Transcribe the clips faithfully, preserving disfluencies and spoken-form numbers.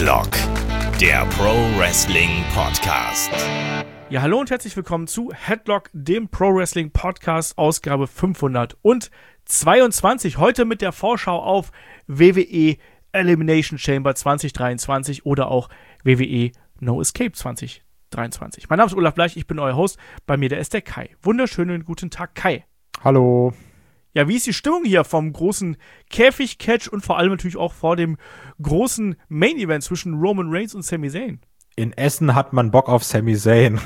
Headlock, der Pro Wrestling Podcast. Ja, hallo und herzlich willkommen zu Headlock, dem Pro Wrestling Podcast, Ausgabe fünfhundertzweiundzwanzig. Heute mit der Vorschau auf W W E Elimination Chamber zwanzig dreiundzwanzig oder auch W W E No Escape zwanzig dreiundzwanzig. Mein Name ist Olaf Bleich, ich bin euer Host. Bei mir der ist der Kai. Wunderschönen guten Tag, Kai. Hallo. Ja, wie ist die Stimmung hier vom großen Käfig-Catch und vor allem natürlich auch vor dem großen Main-Event zwischen Roman Reigns und Sami Zayn? In Essen hat man Bock auf Sami Zayn.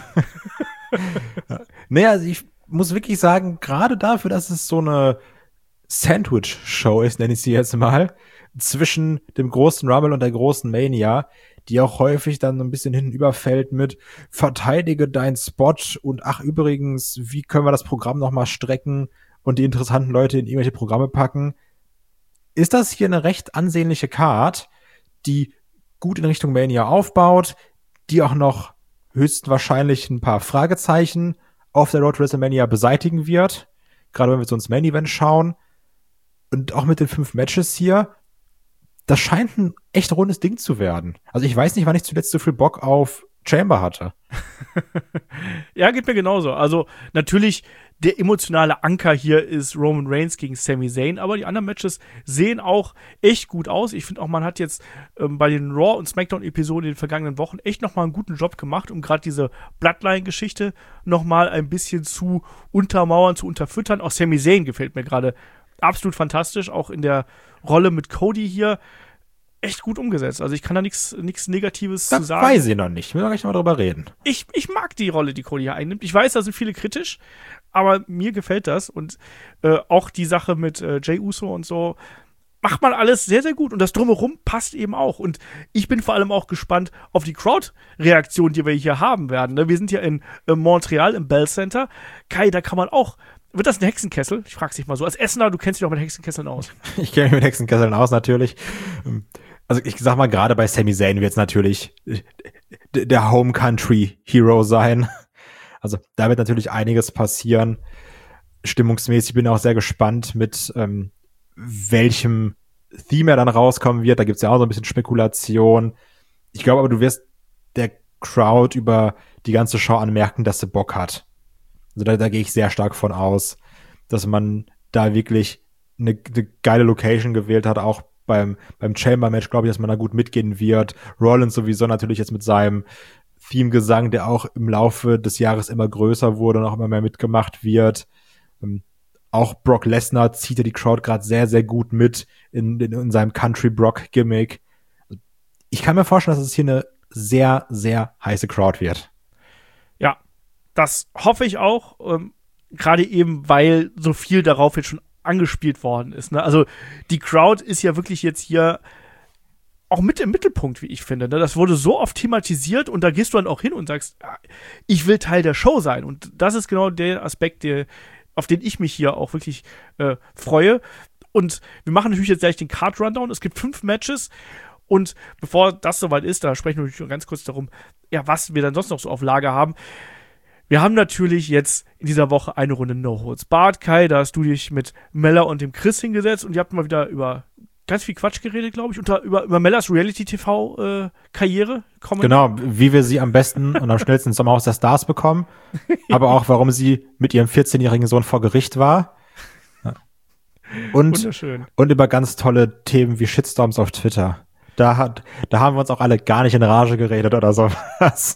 Naja, also ich muss wirklich sagen, gerade dafür, dass es so eine Sandwich-Show ist, nenne ich sie jetzt mal, zwischen dem großen Rumble und der großen Mania, die auch häufig dann so ein bisschen hinten überfällt mit verteidige deinen Spot und ach übrigens, wie können wir das Programm nochmal strecken und die interessanten Leute in irgendwelche Programme packen, ist das hier eine recht ansehnliche Card, die gut in Richtung Mania aufbaut, die auch noch höchstwahrscheinlich ein paar Fragezeichen auf der Road to WrestleMania beseitigen wird, gerade wenn wir so ins Main Event schauen. Und auch mit den fünf Matches hier, das scheint ein echt rundes Ding zu werden. Also ich weiß nicht, wann ich zuletzt so viel Bock auf Chamber hatte. Ja, geht mir genauso. Also natürlich, der emotionale Anker hier ist Roman Reigns gegen Sami Zayn, aber die anderen Matches sehen auch echt gut aus. Ich finde auch, man hat jetzt ähm, bei den Raw- und SmackDown-Episoden in den vergangenen Wochen echt nochmal einen guten Job gemacht, um gerade diese Bloodline-Geschichte nochmal ein bisschen zu untermauern, zu unterfüttern. Auch Sami Zayn gefällt mir gerade absolut fantastisch, auch in der Rolle mit Cody hier. Echt gut umgesetzt. Also ich kann da nichts nichts Negatives das zu sagen. Weiß ich noch nicht. Wir müssen gleich mal drüber reden. Ich, ich mag die Rolle, die Cody hier einnimmt. Ich weiß, da sind viele kritisch, aber mir gefällt das. Und äh, auch die Sache mit äh, Jey Uso und so macht man alles sehr, sehr gut. Und das Drumherum passt eben auch. Und ich bin vor allem auch gespannt auf die Crowd-Reaktion, die wir hier haben werden. Ne? Wir sind ja in äh, Montreal im Bell Center. Kai, da kann man auch. Wird das ein Hexenkessel? Ich frag's dich mal so. Als Essener, du kennst dich doch mit Hexenkesseln aus. Ich kenne mich mit Hexenkesseln aus, natürlich. Also ich sag mal, gerade bei Sami Zayn wird es natürlich der Home Country Hero sein. Also da wird natürlich einiges passieren. Stimmungsmäßig bin ich auch sehr gespannt, mit ähm, welchem Theme er dann rauskommen wird. Da gibt's ja auch so ein bisschen Spekulation. Ich glaube aber, du wirst der Crowd über die ganze Show anmerken, dass sie Bock hat. Also da, da gehe ich sehr stark von aus, dass man da wirklich eine, eine geile Location gewählt hat, auch beim, beim Chamber-Match, glaube ich, dass man da gut mitgehen wird. Rollins sowieso natürlich jetzt mit seinem Theme-Gesang, der auch im Laufe des Jahres immer größer wurde und auch immer mehr mitgemacht wird. Ähm, auch Brock Lesnar zieht ja die Crowd gerade sehr, sehr gut mit in, in, in seinem Country-Brock-Gimmick. Ich kann mir vorstellen, dass es hier eine sehr, sehr heiße Crowd wird. Ja, das hoffe ich auch, ähm, gerade eben, weil so viel darauf jetzt schon angespielt worden ist. Ne? Also die Crowd ist ja wirklich jetzt hier auch mit im Mittelpunkt, wie ich finde. Ne? Das wurde so oft thematisiert und da gehst du dann auch hin und sagst, ich will Teil der Show sein. Und das ist genau der Aspekt, der, auf den ich mich hier auch wirklich äh, freue. Und wir machen natürlich jetzt gleich den Card-Rundown. Es gibt fünf Matches. Und bevor das soweit ist, da sprechen wir natürlich noch ganz kurz darum, ja, was wir dann sonst noch so auf Lager haben. Wir haben natürlich jetzt in dieser Woche eine Runde No Holds Barred. Kai, da hast du dich mit Mella und dem Chris hingesetzt und ihr habt mal wieder über ganz viel Quatsch geredet, glaube ich, unter, über, über Mellas Reality-T V-Karriere. Äh, genau, wie wir sie am besten und am schnellsten ins Sommerhaus der Stars bekommen, ja. Aber auch, warum sie mit ihrem vierzehnjährigen Sohn vor Gericht war. Ja. Und, und über ganz tolle Themen wie Shitstorms auf Twitter. Da, hat, da haben wir uns auch alle gar nicht in Rage geredet oder sowas.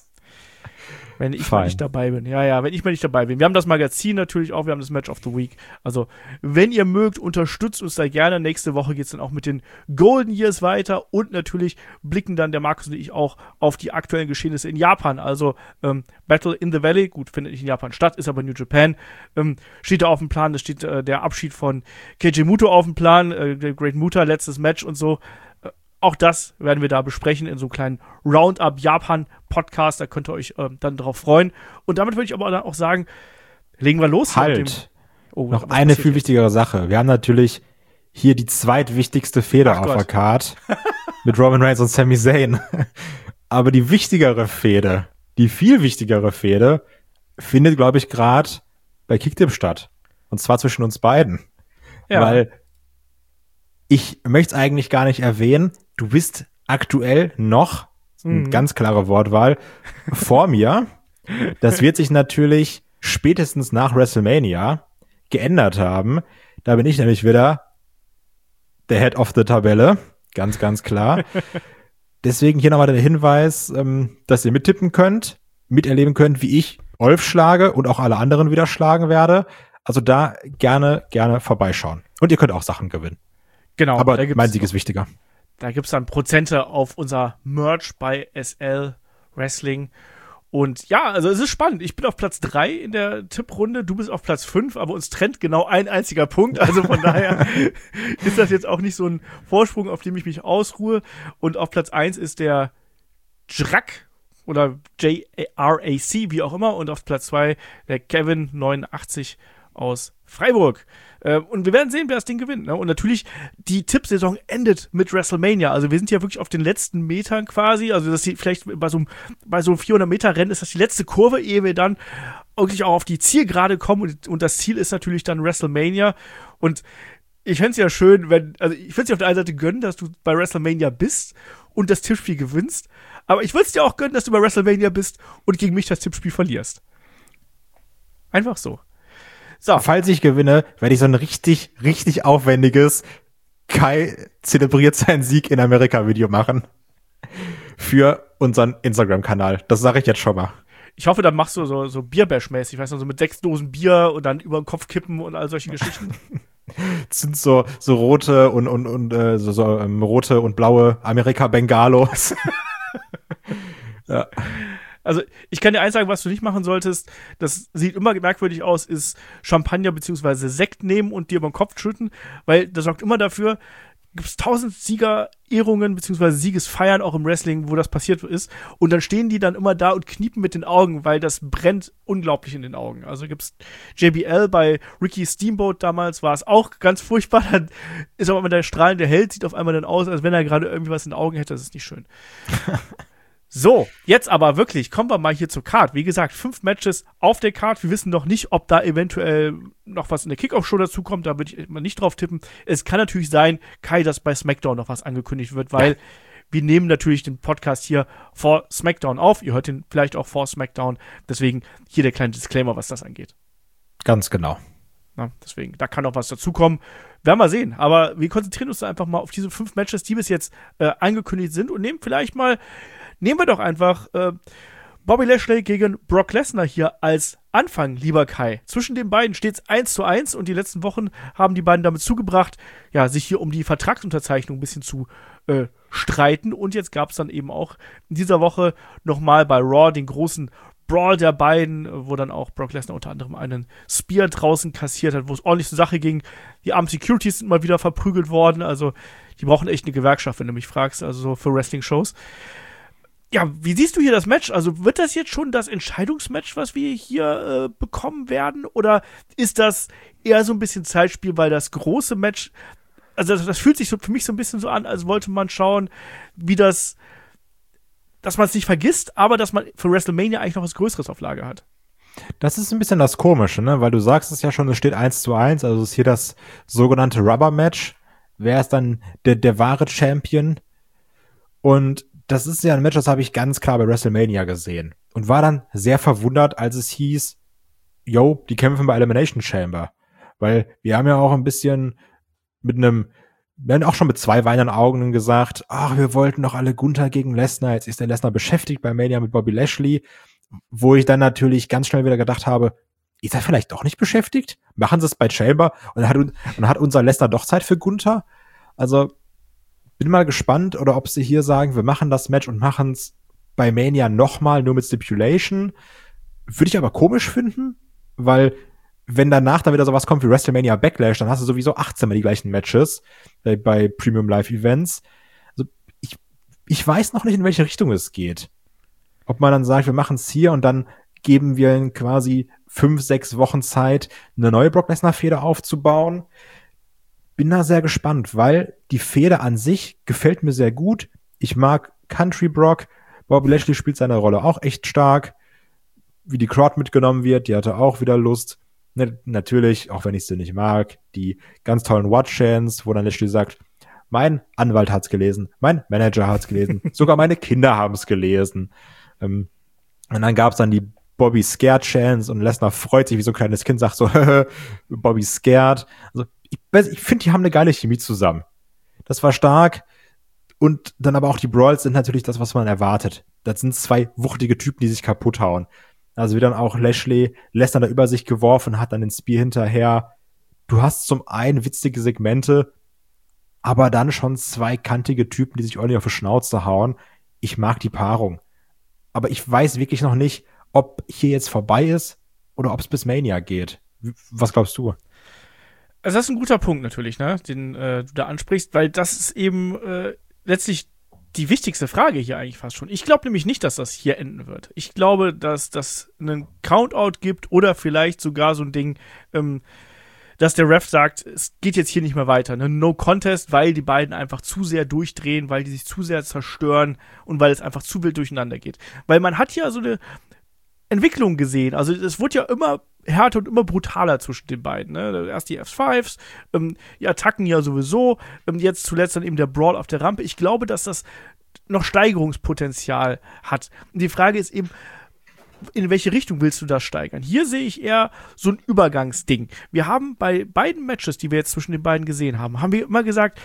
Wenn ich Fein. mal nicht dabei bin. Ja, ja, wenn ich mal nicht dabei bin. Wir haben das Magazin natürlich auch, wir haben das Match of the Week. Also, wenn ihr mögt, unterstützt uns da gerne. Nächste Woche geht's dann auch mit den Golden Years weiter und natürlich blicken dann der Markus und ich auch auf die aktuellen Geschehnisse in Japan. Also, ähm, Battle in the Valley, gut, findet nicht in Japan statt, ist aber New Japan, ähm, steht da auf dem Plan. Da steht äh, der Abschied von Keiji Muto auf dem Plan, äh, der Great Muta, letztes Match und so. Auch das werden wir da besprechen in so einem kleinen Roundup-Japan-Podcast. Da könnt ihr euch ähm, dann drauf freuen. Und damit würde ich aber auch sagen, legen wir los. Halt. Mit dem oh, noch eine viel wichtigere Sache. Wir haben natürlich hier die zweitwichtigste Fehde auf der Card mit Roman Reigns und Sami Zayn. Aber die wichtigere Fehde, die viel wichtigere Fehde, findet, glaube ich, gerade bei Kickdip statt. Und zwar zwischen uns beiden. Ja. Weil ich möchte es eigentlich gar nicht erwähnen, du bist aktuell noch, Mhm. ganz klare Wortwahl, vor mir. Das wird sich natürlich spätestens nach WrestleMania geändert haben. Da bin ich nämlich wieder der Head of the Tabelle. Ganz, ganz klar. Deswegen hier nochmal der Hinweis, ähm, dass ihr mittippen könnt, miterleben könnt, wie ich Olf schlage und auch alle anderen wieder schlagen werde. Also da gerne, gerne vorbeischauen. Und ihr könnt auch Sachen gewinnen. Genau. Aber da gibt's mein Sieg ist wichtiger. Da gibt es dann Prozente auf unser Merch bei S L Wrestling. Und ja, also es ist spannend. Ich bin auf Platz drei in der Tipprunde, du bist auf Platz fünf, aber uns trennt genau ein einziger Punkt. Also von daher ist das jetzt auch nicht so ein Vorsprung, auf dem ich mich ausruhe. Und auf Platz eins ist der Jrack oder J R A C, wie auch immer. Und auf Platz zwei der Kevin neunundachtzig aus Freiburg. Äh, und wir werden sehen, wer das Ding gewinnt. Ne? Und natürlich, die Tippsaison endet mit WrestleMania. Also wir sind ja wirklich auf den letzten Metern quasi. Also dass die vielleicht bei so einem, bei so einem vierhundert Meter Rennen ist das die letzte Kurve, ehe wir dann wirklich auch auf die Zielgerade kommen. Und, und das Ziel ist natürlich dann WrestleMania. Und ich fände es ja schön, wenn, also ich würde es dir auf der einen Seite gönnen, dass du bei WrestleMania bist und das Tippspiel gewinnst. Aber ich würde es dir auch gönnen, dass du bei WrestleMania bist und gegen mich das Tippspiel verlierst. Einfach so. So. Falls ich gewinne, werde ich so ein richtig, richtig aufwendiges Kai zelebriert seinen Sieg in Amerika-Video machen. Für unseren Instagram-Kanal. Das sage ich jetzt schon mal. Ich hoffe, dann machst du so, so Bierbash-mäßig, weißt du, so mit sechs Dosen Bier und dann über den Kopf kippen und all solche Geschichten. Das sind so, so rote und, und, und äh, so, so ähm, rote und blaue Amerika-Bengalos. Ja. Also, ich kann dir eins sagen, was du nicht machen solltest. Das sieht immer merkwürdig aus, ist Champagner bzw. Sekt nehmen und dir über den Kopf schütten, weil das sorgt immer dafür, gibt es tausend Siegerehrungen bzw. Siegesfeiern auch im Wrestling, wo das passiert ist. Und dann stehen die dann immer da und kniepen mit den Augen, weil das brennt unglaublich in den Augen. Also gibt's J B L bei Ricky Steamboat damals, war es auch ganz furchtbar. Dann ist auf einmal der strahlende Held, sieht auf einmal dann aus, als wenn er gerade irgendwie was in den Augen hätte. Das ist nicht schön. So, jetzt aber wirklich, kommen wir mal hier zur Card. Wie gesagt, fünf Matches auf der Card. Wir wissen noch nicht, ob da eventuell noch was in der Kickoff-Show dazu kommt. Da würde ich mal nicht drauf tippen. Es kann natürlich sein, Kai, dass bei SmackDown noch was angekündigt wird, weil ja. wir nehmen natürlich den Podcast hier vor SmackDown auf. Ihr hört den vielleicht auch vor SmackDown. Deswegen hier der kleine Disclaimer, was das angeht. Ganz genau. Na, deswegen, da kann noch was dazukommen. Werden wir sehen. Aber wir konzentrieren uns da einfach mal auf diese fünf Matches, die bis jetzt äh, angekündigt sind und nehmen vielleicht mal Nehmen wir doch einfach äh, Bobby Lashley gegen Brock Lesnar hier als Anfang, lieber Kai. Zwischen den beiden steht es eins zu eins und die letzten Wochen haben die beiden damit zugebracht, ja, sich hier um die Vertragsunterzeichnung ein bisschen zu äh, streiten. Und jetzt gab es dann eben auch in dieser Woche nochmal bei Raw den großen Brawl der beiden, wo dann auch Brock Lesnar unter anderem einen Spear draußen kassiert hat, wo es ordentlich zur Sache ging. Die Armed Securities sind mal wieder verprügelt worden. Also die brauchen echt eine Gewerkschaft, wenn du mich fragst, also so für Wrestling-Shows. Ja, wie siehst du hier das Match? Also wird das jetzt schon das Entscheidungsmatch, was wir hier äh, bekommen werden? Oder ist das eher so ein bisschen Zeitspiel, weil das große Match, also das, das fühlt sich so für mich so ein bisschen so an, als wollte man schauen, wie das, dass man es nicht vergisst, aber dass man für WrestleMania eigentlich noch was Größeres auf Lager hat. Das ist ein bisschen das Komische, ne? Weil du sagst es ja schon, es steht eins zu eins, also ist hier das sogenannte Rubber-Match. Wer ist dann der, der wahre Champion? Und das ist ja ein Match, das habe ich ganz klar bei WrestleMania gesehen. Und war dann sehr verwundert, als es hieß, yo, die kämpfen bei Elimination Chamber. Weil wir haben ja auch ein bisschen mit einem, wir haben auch schon mit zwei weinenden Augen gesagt, ach, wir wollten doch alle Gunther gegen Lesnar. Jetzt ist der Lesnar beschäftigt bei Mania mit Bobby Lashley. Wo ich dann natürlich ganz schnell wieder gedacht habe, ist er vielleicht doch nicht beschäftigt? Machen sie es bei Chamber? Und dann hat, und hat unser Lesnar doch Zeit für Gunther? Also, bin mal gespannt, oder ob sie hier sagen, wir machen das Match und machen es bei Mania nochmal, nur mit Stipulation. Würde ich aber komisch finden, weil wenn danach dann wieder sowas kommt wie WrestleMania Backlash, dann hast du sowieso achtzehn Mal die gleichen Matches bei, bei Premium Live Events. Also ich, ich weiß noch nicht, in welche Richtung es geht. Ob man dann sagt, wir machen es hier und dann geben wir ihnen quasi fünf, sechs Wochen Zeit, eine neue Brock Lesnar-Fehde aufzubauen. Bin da sehr gespannt, weil die Fehde an sich gefällt mir sehr gut. Ich mag Country Brock. Bobby Lashley spielt seine Rolle auch echt stark. Wie die Crowd mitgenommen wird, die hatte auch wieder Lust. Ne, natürlich, auch wenn ich sie nicht mag, die ganz tollen Watch-Chants, wo dann Lashley sagt, Mein Anwalt hat's gelesen, mein Manager hat's gelesen, sogar meine Kinder haben's gelesen. Ähm, und dann gab's dann die Bobby Scared Chance und Lesnar freut sich wie so ein kleines Kind, sagt so, Bobby Scared. Also ich, ich finde, die haben eine geile Chemie zusammen. Das war stark. Und dann aber auch die Brawls sind natürlich das, was man erwartet. Das sind zwei wuchtige Typen, die sich kaputt hauen. Also wie dann auch Lashley Lesnar da über sich geworfen hat, dann den Spear hinterher. Du hast zum einen witzige Segmente, aber dann schon zwei kantige Typen, die sich ordentlich auf die Schnauze hauen. Ich mag die Paarung. Aber ich weiß wirklich noch nicht, ob hier jetzt vorbei ist oder ob es bis Mania geht. Was glaubst du? Also das ist ein guter Punkt natürlich, ne, den äh, du da ansprichst, weil das ist eben äh, letztlich die wichtigste Frage hier eigentlich fast schon. Ich glaube nämlich nicht, dass das hier enden wird. Ich glaube, dass das einen Countout gibt oder vielleicht sogar so ein Ding, ähm, dass der Ref sagt, es geht jetzt hier nicht mehr weiter. Ne? No Contest, weil die beiden einfach zu sehr durchdrehen, weil die sich zu sehr zerstören und weil es einfach zu wild durcheinander geht. Weil man hat ja so eine Entwicklung gesehen. Also es wurde ja immer härter und immer brutaler zwischen den beiden. Ne? Erst die F fünfs, ähm, die Attacken ja sowieso, ähm, jetzt zuletzt dann eben der Brawl auf der Rampe. Ich glaube, dass das noch Steigerungspotenzial hat. Und die Frage ist eben, in welche Richtung willst du das steigern? Hier sehe ich eher so ein Übergangsding. Wir haben bei beiden Matches, die wir jetzt zwischen den beiden gesehen haben, haben wir immer gesagt,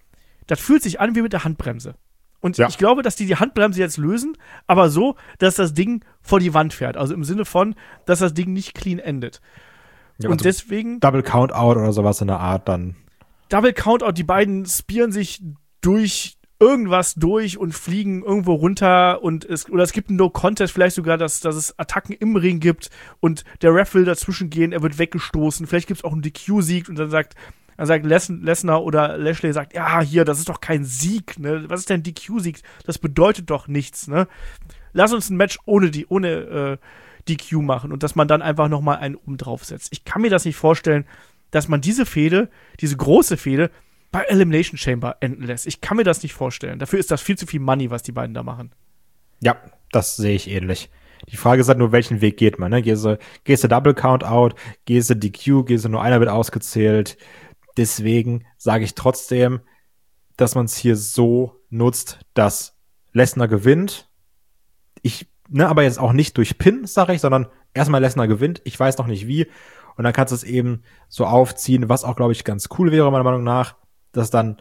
das fühlt sich an wie mit der Handbremse. Und ja. ich glaube, dass die die Handbremse jetzt lösen, aber so, dass das Ding vor die Wand fährt. Also im Sinne von, dass das Ding nicht clean endet. Ja, und also deswegen Double Countout oder sowas in der Art dann. Double Countout, die beiden spieren sich durch irgendwas durch und fliegen irgendwo runter und es, oder es gibt einen No-Contest, vielleicht sogar, dass, dass es Attacken im Ring gibt und der Ref will dazwischen gehen, er wird weggestoßen, vielleicht gibt es auch einen D Q-Sieg und dann sagt, dann sagt Les- Lesnar oder Lashley sagt, ja, hier, das ist doch kein Sieg, ne? Was ist denn D Q-Sieg? Das bedeutet doch nichts, ne? Lass uns ein Match ohne die, ohne äh, D Q machen und dass man dann einfach nochmal einen oben drauf setzt. Ich kann mir das nicht vorstellen, dass man diese Fehde, diese große Fehde bei Elimination Chamber enden lässt. Ich kann mir das nicht vorstellen. Dafür ist das viel zu viel Money, was die beiden da machen. Ja, das sehe ich ähnlich. Die Frage ist halt nur, welchen Weg geht man, ne? Gehst du, gehst du Double Count Out, gehst du D Q, gehst du nur einer wird ausgezählt. Deswegen sage ich trotzdem, dass man es hier so nutzt, dass Lesnar gewinnt. Ich, ne, aber jetzt auch nicht durch Pin, sage ich, sondern erstmal Lesnar gewinnt. Ich weiß noch nicht wie. Und dann kannst du es eben so aufziehen, was auch, glaube ich, ganz cool wäre, meiner Meinung nach, dass dann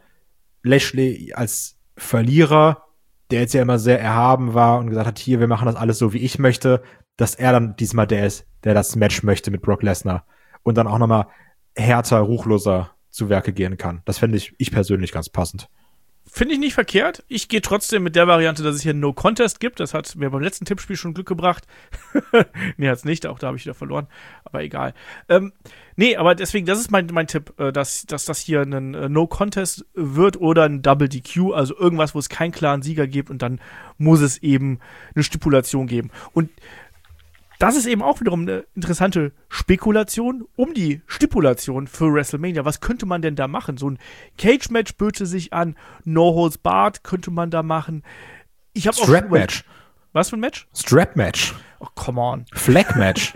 Lashley als Verlierer, der jetzt ja immer sehr erhaben war und gesagt hat, hier, wir machen das alles so, wie ich möchte, dass er dann diesmal der ist, der das Match möchte mit Brock Lesnar und dann auch nochmal härter, ruchloser zu Werke gehen kann. Das fände ich, ich persönlich ganz passend. Finde ich nicht verkehrt. Ich gehe trotzdem mit der Variante, dass es hier No Contest gibt. Das hat mir beim letzten Tippspiel schon Glück gebracht. Nee, hat's nicht. Auch da habe ich wieder verloren. Aber egal. Ähm, nee, aber deswegen, das ist mein, mein Tipp, äh, dass, dass das hier ein äh, No Contest wird oder ein Double D Q. Also irgendwas, wo es keinen klaren Sieger gibt. Und dann muss es eben eine Stipulation geben. Und das ist eben auch wiederum eine interessante Spekulation um die Stipulation für WrestleMania. Was könnte man denn da machen? So ein Cage-Match böte sich an, No Holds Barred könnte man da machen. Ich habe auch Strap-Match. Was für ein Match? Strap-Match. Oh, come on. Flag-Match.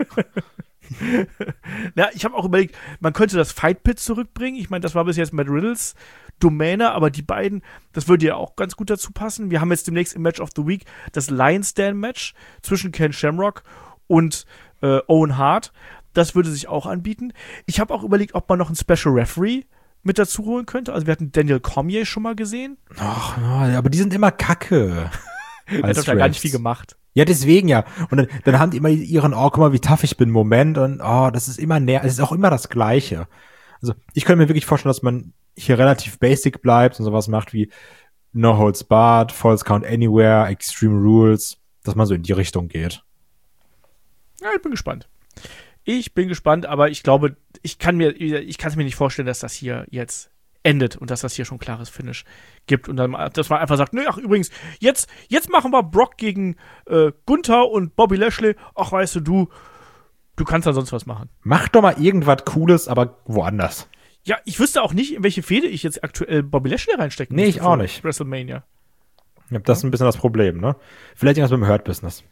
Ja, ich habe auch überlegt, man könnte das Fight Pit zurückbringen. Ich meine, das war bis jetzt Matt Riddles Domäne, aber die beiden, das würde ja auch ganz gut dazu passen. Wir haben jetzt demnächst im Match of the Week das Lions Stand Match zwischen Ken Shamrock und äh, Owen Hart. Das würde sich auch anbieten. Ich habe auch überlegt, ob man noch einen Special Referee mit dazu holen könnte. Also wir hatten Daniel Cormier schon mal gesehen. Ach, aber die sind immer kacke. Der hat doch da gar nicht viel gemacht. Ja, deswegen ja. Und dann, dann haben die immer ihren, oh, guck mal, wie tough ich bin, Moment. Und oh, das ist immer näher, es ist auch immer das Gleiche. Also ich könnte mir wirklich vorstellen, dass man hier relativ basic bleibt und sowas macht wie No Holds Barred, False Count Anywhere, Extreme Rules, dass man so in die Richtung geht. Ja, ich bin gespannt. Ich bin gespannt, aber ich glaube, ich kann mir, ich kann es mir nicht vorstellen, dass das hier jetzt endet und dass das hier schon ein klares Finish gibt und dann, dass man einfach sagt, nö, ach übrigens, jetzt, jetzt machen wir Brock gegen äh, Gunther und Bobby Lashley. Ach, weißt du, du, du kannst da sonst was machen. Mach doch mal irgendwas Cooles, aber woanders. Ja, ich wüsste auch nicht, in welche Fehde ich jetzt aktuell Bobby Lashley reinstecken Nee, ich auch nicht. WrestleMania. Ja, das ist ein bisschen das Problem, ne? Vielleicht irgendwas mit dem Hurt-Business.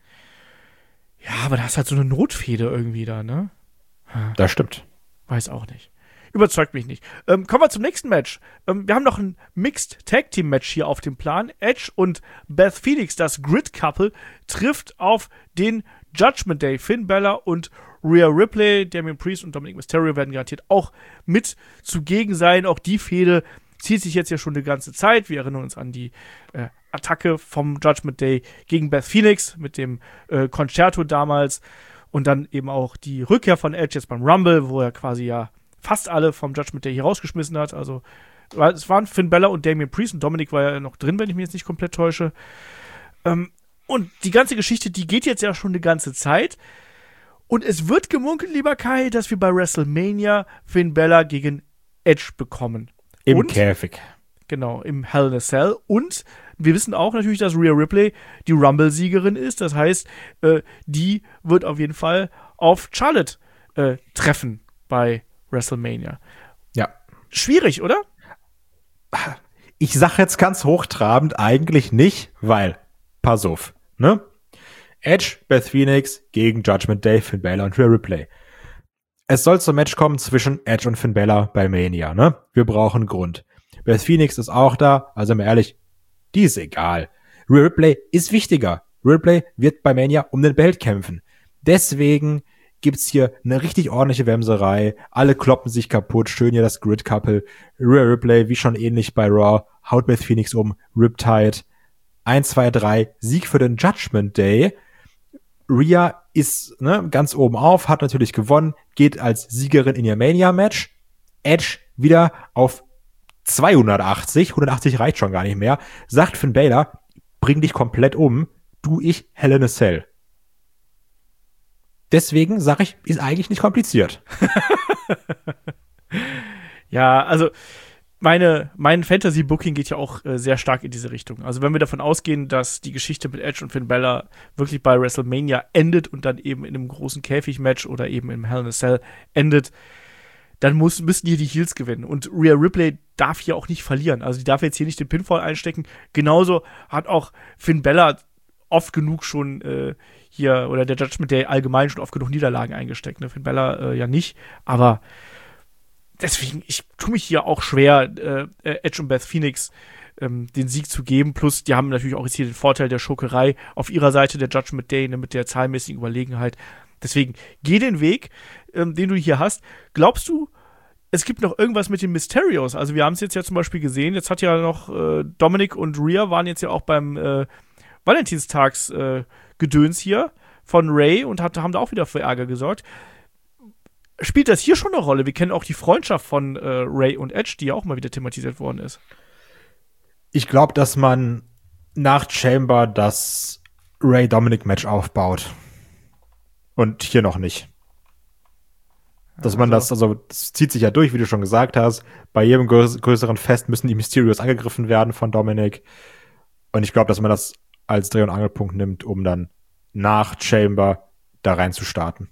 Ja, aber da ist halt so eine Notfehde irgendwie da, ne? Das stimmt. Weiß auch nicht. überzeugt mich nicht. Ähm, kommen wir zum nächsten Match. Ähm, wir haben noch ein Mixed Tag Team Match hier auf dem Plan. Edge und Beth Phoenix, das Grid Couple, trifft auf den Judgment Day. Finn Balor und Rhea Ripley, Damian Priest und Dominic Mysterio werden garantiert auch mit zugegen sein. Auch die Fehde zieht sich jetzt ja schon eine ganze Zeit. Wir erinnern uns an die äh, Attacke vom Judgment Day gegen Beth Phoenix mit dem äh, Concerto damals. Und dann eben auch die Rückkehr von Edge jetzt beim Rumble, wo er quasi ja fast alle vom Judgment Day hier rausgeschmissen hat. Also es waren Finn Balor und Damian Priest und Dominic war ja noch drin, wenn ich mich jetzt nicht komplett täusche. Ähm, und die ganze Geschichte, die geht jetzt ja schon eine ganze Zeit. Und es wird gemunkelt, lieber Kai, dass wir bei WrestleMania Finn Balor gegen Edge bekommen. Im und, Käfig. Genau, im Hell in a Cell. Und wir wissen auch natürlich, dass Rhea Ripley die Rumble-Siegerin ist. Das heißt, äh, die wird auf jeden Fall auf Charlotte äh, treffen bei WrestleMania. Ja. Schwierig, oder? Ich sag jetzt ganz hochtrabend eigentlich nicht, weil, pass auf, ne? Edge, Beth Phoenix gegen Judgment Day, Finn Balor und Rhea Ripley. Es soll zum Match kommen zwischen Edge und Finn Balor bei Mania, ne? Wir brauchen Grund. Beth Phoenix ist auch da, also mal ehrlich, die ist egal. Rhea Ripley ist wichtiger. Rhea Ripley wird bei Mania um den Belt kämpfen. Deswegen gibt's hier eine richtig ordentliche Wemserei. Alle kloppen sich kaputt. Schön hier das Grid-Couple. Rhea Ripley, wie schon ähnlich bei Raw, haut Beth Phoenix um. Riptide. eins, zwei, drei. Sieg für den Judgment Day. Rhea ist ne, ganz oben auf, hat natürlich gewonnen, geht als Siegerin in ihr Mania-Match. Edge wieder auf zweihundertachtzig, hundertachtzig reicht schon gar nicht mehr, sagt Finn Balor, bring dich komplett um, du ich Hell in a Cell. Deswegen sage ich, ist eigentlich nicht kompliziert. Ja, also meine, mein Fantasy-Booking geht ja auch äh, sehr stark in diese Richtung. Also wenn wir davon ausgehen, dass die Geschichte mit Edge und Finn Balor wirklich bei WrestleMania endet und dann eben in einem großen Käfig-Match oder eben im Hell in a Cell endet, dann muss, müssen hier die Heels gewinnen. Und Rhea Ripley darf hier auch nicht verlieren. Also die darf jetzt hier nicht den Pinfall einstecken. Genauso hat auch Finn Balor oft genug schon äh, hier, oder der Judgment Day allgemein schon oft genug Niederlagen eingesteckt. Ne? Finn Balor äh, ja nicht. Aber deswegen, ich tue mich hier auch schwer, äh, Edge und Beth Phoenix ähm, den Sieg zu geben. Plus, die haben natürlich auch jetzt hier den Vorteil der Schurkerei auf ihrer Seite, der Judgment Day, ne, mit der zahlenmäßigen Überlegenheit. Deswegen, geh den Weg, ähm, den du hier hast. Glaubst du, es gibt noch irgendwas mit den Mysterios? Also wir haben es jetzt ja zum Beispiel gesehen, jetzt hat ja noch äh, Dominic und Rhea waren jetzt ja auch beim äh, Valentinstags äh, Gedöns hier von Ray und hat, haben da auch wieder für Ärger gesorgt. Spielt das hier schon eine Rolle? Wir kennen auch die Freundschaft von äh, Ray und Edge, die ja auch mal wieder thematisiert worden ist. Ich glaube, dass man nach Chamber das Ray-Dominic-Match aufbaut. Und hier noch nicht. Dass man das, also das zieht sich ja durch, wie du schon gesagt hast. Bei jedem größ- größeren Fest müssen die Mysterios angegriffen werden von Dominic. Und ich glaube, dass man das als Dreh- und Angelpunkt nimmt, um dann nach Chamber da rein zu starten.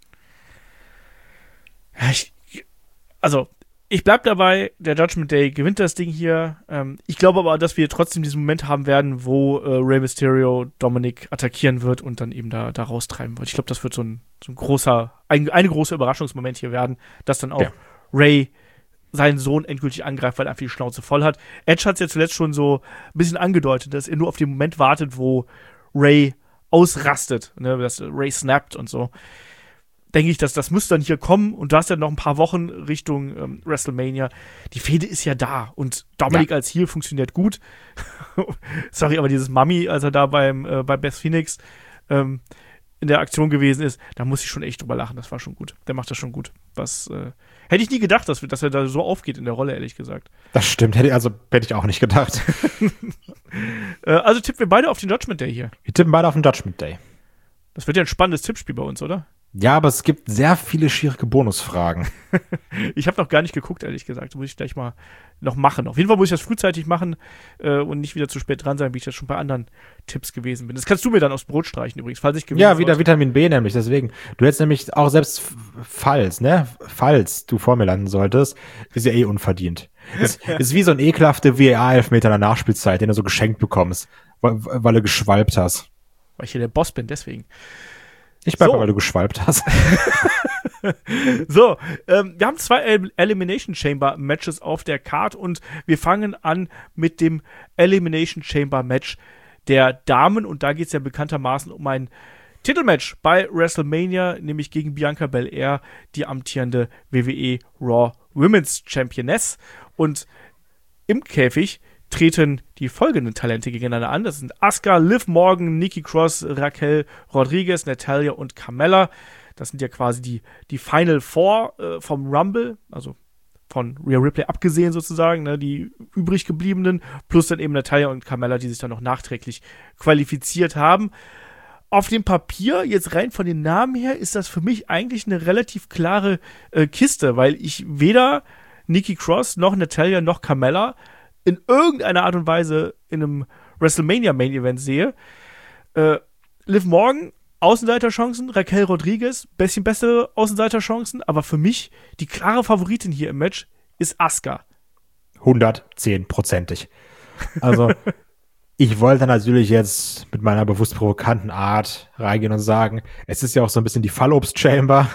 Ja, ich, also, ich bleib dabei, der Judgment Day gewinnt das Ding hier. Ähm, ich glaube aber, dass wir trotzdem diesen Moment haben werden, wo äh, Rey Mysterio Dominic attackieren wird und dann eben da, da raustreiben wird. Ich glaube, das wird so ein, so ein großer, ein, eine große Überraschungsmoment hier werden, dass dann auch ja. Rey seinen Sohn endgültig angreift, weil er einfach die Schnauze voll hat. Edge hat es ja zuletzt schon so ein bisschen angedeutet, dass er nur auf den Moment wartet, wo Rey ausrastet, ne, dass Rey snappt und so. Denke ich, dass das muss dann hier kommen und du hast ja noch ein paar Wochen Richtung ähm, WrestleMania. Die Fehde ist ja da und Dominic ja. als Heel funktioniert gut. Sorry, aber dieses Mami, als er da beim äh, bei Beth Phoenix ähm, in der Aktion gewesen ist, da muss ich schon echt drüber lachen. Das war schon gut. Der macht das schon gut. Was äh, hätte ich nie gedacht, dass, dass er da so aufgeht in der Rolle, ehrlich gesagt. Das stimmt. Hätte, also hätte ich auch nicht gedacht. äh, also tippen wir beide auf den Judgment Day hier. Wir tippen beide auf den Judgment Day. Das wird ja ein spannendes Tippspiel bei uns, oder? Ja, aber es gibt sehr viele schwierige Bonusfragen. Ich habe noch gar nicht geguckt, ehrlich gesagt. Das muss ich gleich mal noch machen. Auf jeden Fall muss ich das frühzeitig machen äh, und nicht wieder zu spät dran sein, wie ich das schon bei anderen Tipps gewesen bin. Das kannst du mir dann aufs Brot streichen übrigens, falls ich gewinne. Ja, wieder Vitamin B nämlich, deswegen. Du hättest nämlich auch selbst falls, ne, falls du vor mir landen solltest, ist ja eh unverdient. Es ist wie so ein ekelhafter V A R-Elfmeter in der Nachspielzeit, den du so geschenkt bekommst, weil, weil du geschwalbt hast. Weil ich hier der Boss bin, deswegen. Ich bleib so. mal, weil du geschwalbt hast. So, ähm, wir haben zwei El- Elimination Chamber Matches auf der Card und wir fangen an mit dem Elimination Chamber Match der Damen und da geht es ja bekanntermaßen um ein Titelmatch bei WrestleMania, nämlich gegen Bianca Belair, die amtierende W W E Raw Women's Championess. Und im Käfig treten die folgenden Talente gegeneinander an. Das sind Asuka, Liv Morgan, Nikki Cross, Raquel Rodriguez, Natalya und Carmella. Das sind ja quasi die, die Final Four äh, vom Rumble, also von Rhea Ripley abgesehen sozusagen, ne, die übrig gebliebenen, plus dann eben Natalya und Carmella, die sich dann noch nachträglich qualifiziert haben. Auf dem Papier, jetzt rein von den Namen her, ist das für mich eigentlich eine relativ klare äh, Kiste, weil ich weder Nikki Cross noch Natalya noch Carmella in irgendeiner Art und Weise in einem WrestleMania Main Event sehe. Äh, Liv Morgan, Außenseiterchancen, Raquel Rodriguez, bisschen bessere Außenseiterchancen, aber für mich die klare Favoritin hier im Match ist Asuka. hundertzehn-prozentig. Also, ich wollte natürlich jetzt mit meiner bewusst provokanten Art reingehen und sagen, es ist ja auch so ein bisschen die Fallobst-Chamber,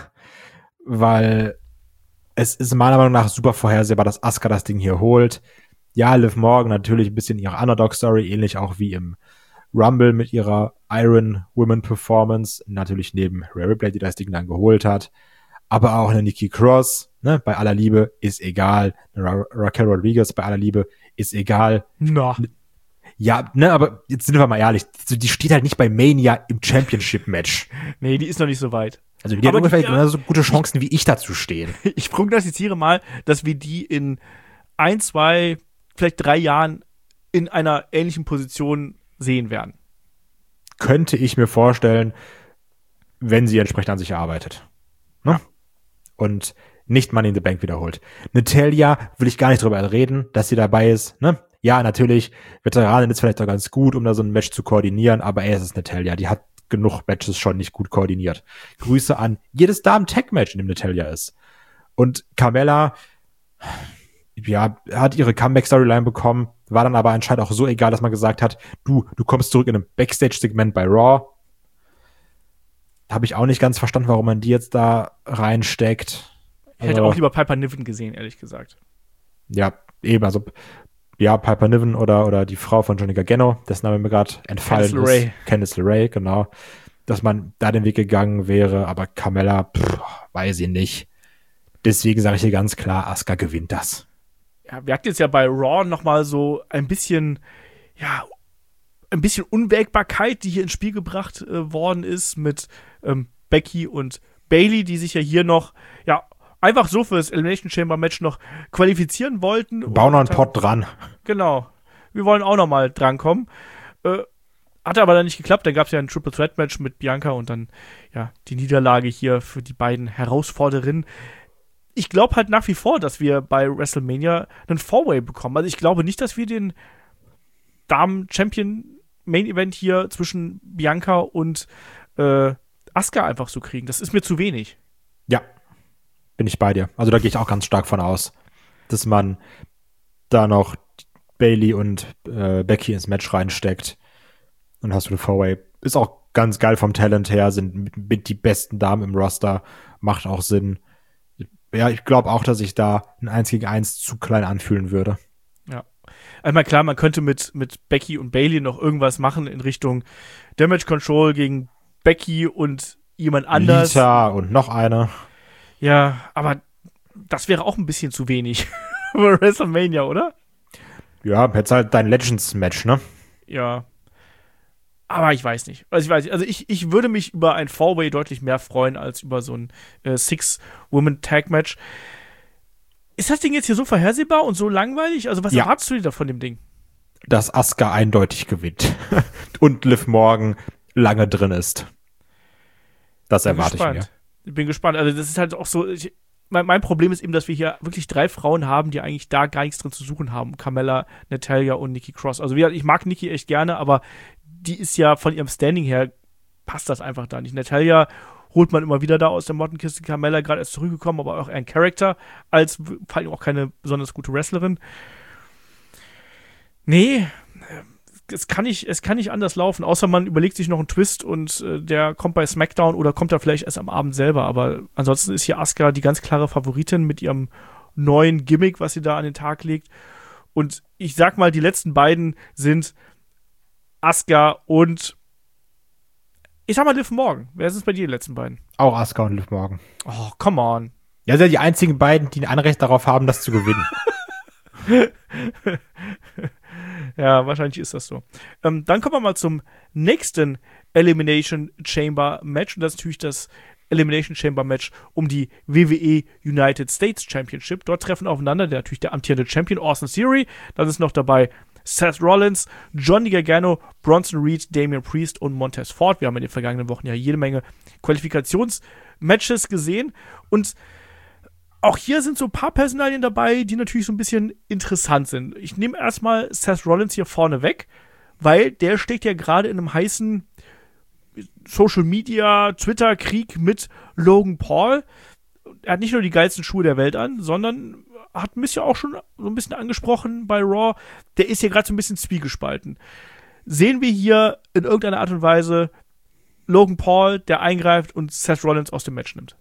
weil es ist meiner Meinung nach super vorhersehbar, dass Asuka das Ding hier holt. Ja, Liv Morgan natürlich ein bisschen ihre Underdog-Story, ähnlich auch wie im Rumble mit ihrer Iron Woman Performance, natürlich neben Rhea Ripley, die das Ding dann geholt hat, aber auch eine Nikki Cross, ne, bei aller Liebe ist egal, eine Ra- Raquel Rodriguez bei aller Liebe ist egal. Na. Ja, ne, aber jetzt sind wir mal ehrlich, die steht halt nicht bei Mania im Championship-Match. Nee, die ist noch nicht so weit. Also die aber hat ungefähr die, genauso gute Chancen, wie ich dazu stehen. Ich prognostiziere mal, dass wir die in ein, zwei, vielleicht drei Jahren in einer ähnlichen Position sehen werden. Könnte ich mir vorstellen, wenn sie entsprechend an sich arbeitet. Ne? Ja. Und nicht Money in the Bank wiederholt. Natalya will ich gar nicht drüber reden, dass sie dabei ist. Ne? Ja, natürlich, Veteranin ist vielleicht auch ganz gut, um da so ein Match zu koordinieren, aber ey, es ist Natalya, die hat genug Matches schon nicht gut koordiniert. Grüße an jedes Damen-Tag-Match, in dem Natalya ist. Und Carmella, ja, hat ihre Comeback-Storyline bekommen, war dann aber anscheinend auch so egal, dass man gesagt hat, du, du kommst zurück in einem Backstage-Segment bei Raw. Habe ich auch nicht ganz verstanden, warum man die jetzt da reinsteckt. Ich hätte also auch lieber Piper Niven gesehen, ehrlich gesagt. Ja, eben, also ja, Piper Niven oder, oder die Frau von Johnny Gargano, dessen Name mir gerade entfallen ist. Candice LeRae. Candice LeRae, genau. Dass man da den Weg gegangen wäre, aber Carmella, pff, weiß ich nicht. Deswegen sage ich hier ganz klar, Asuka gewinnt das. Ja, wir hatten jetzt ja bei Raw noch mal so ein bisschen, ja, ein bisschen Unwägbarkeit, die hier ins Spiel gebracht äh, worden ist mit ähm, Becky und Bayley, die sich ja hier noch, ja, einfach so für das Elimination Chamber Match noch qualifizieren wollten. Bauen noch einen Pot dran. Genau. Wir wollen auch noch mal drankommen. Äh, hatte aber dann nicht geklappt. Dann gab es ja ein Triple Threat Match mit Bianca und dann, ja, die Niederlage hier für die beiden Herausforderinnen. Ich glaube halt nach wie vor, dass wir bei WrestleMania einen Four-Way bekommen. Also ich glaube nicht, dass wir den Damen-Champion-Main-Event hier zwischen Bianca und äh, Asuka einfach so kriegen. Das ist mir zu wenig. Ja, bin ich bei dir. Also da gehe ich auch ganz stark von aus, dass man da noch Bayley und äh, Becky ins Match reinsteckt. Und hast du eine Four-Way. Ist auch ganz geil vom Talent her, sind mit, mit die besten Damen im Roster. Macht auch Sinn. Ja, ich glaube auch, dass ich da ein eins gegen eins zu klein anfühlen würde. Ja. Einmal klar, man könnte mit, mit Becky und Bayley noch irgendwas machen in Richtung Damage Control gegen Becky und jemand anders. Lita und noch eine. Ja, aber das wäre auch ein bisschen zu wenig für WrestleMania, oder? Ja, jetzt halt dein Legends-Match, ne? Ja. Aber ich weiß nicht. Also ich weiß nicht. Also ich, ich würde mich über ein Four-Way deutlich mehr freuen als über so ein äh, Six-Woman-Tag-Match. Ist das Ding jetzt hier so vorhersehbar und so langweilig? Also was ja. erwartest du dir da von dem Ding? Dass Asuka eindeutig gewinnt. Und Liv Morgan lange drin ist. Das erwarte ich mir. Ich bin gespannt. Also das ist halt auch so, ich, mein, mein Problem ist eben, dass wir hier wirklich drei Frauen haben, die eigentlich da gar nichts drin zu suchen haben. Carmella, Natalya und Nikki Cross. Also wie gesagt, ich mag Nikki echt gerne, aber die ist ja von ihrem Standing her, passt das einfach da nicht. Natalya holt man immer wieder da aus der Mottenkiste. Carmella gerade erst zurückgekommen, aber auch ein Charakter, als vor allem auch keine besonders gute Wrestlerin. Nee, es, kann nicht, es kann nicht anders laufen, außer man überlegt sich noch einen Twist und äh, der kommt bei SmackDown oder kommt da vielleicht erst am Abend selber. Aber ansonsten ist hier Asuka die ganz klare Favoritin mit ihrem neuen Gimmick, was sie da an den Tag legt. Und ich sag mal, die letzten beiden sind Asuka und ich sag mal Liv Morgan. Wer sind bei dir die letzten beiden? Auch Asuka und Liv Morgan. Oh, come on. Ja, sind ja die einzigen beiden, die ein Anrecht darauf haben, das zu gewinnen. Ja, wahrscheinlich ist das so. Ähm, dann kommen wir mal zum nächsten Elimination Chamber Match. Und das ist natürlich das Elimination Chamber Match um die W W E United States Championship. Dort treffen aufeinander der, natürlich der amtierende Champion Austin Theory. Dann ist noch dabei Seth Rollins, Johnny Gargano, Bronson Reed, Damian Priest und Montez Ford. Wir haben in den vergangenen Wochen ja jede Menge Qualifikationsmatches gesehen. Und auch hier sind so ein paar Personalien dabei, die natürlich so ein bisschen interessant sind. Ich nehme erstmal Seth Rollins hier vorne weg, weil der steckt ja gerade in einem heißen Social Media, Twitter-Krieg mit Logan Paul. Er hat nicht nur die geilsten Schuhe der Welt an, sondern hat mich ja auch schon so ein bisschen angesprochen bei Raw. Der ist hier gerade so ein bisschen zwiegespalten. Sehen wir hier in irgendeiner Art und Weise Logan Paul, der eingreift und Seth Rollins aus dem Match nimmt?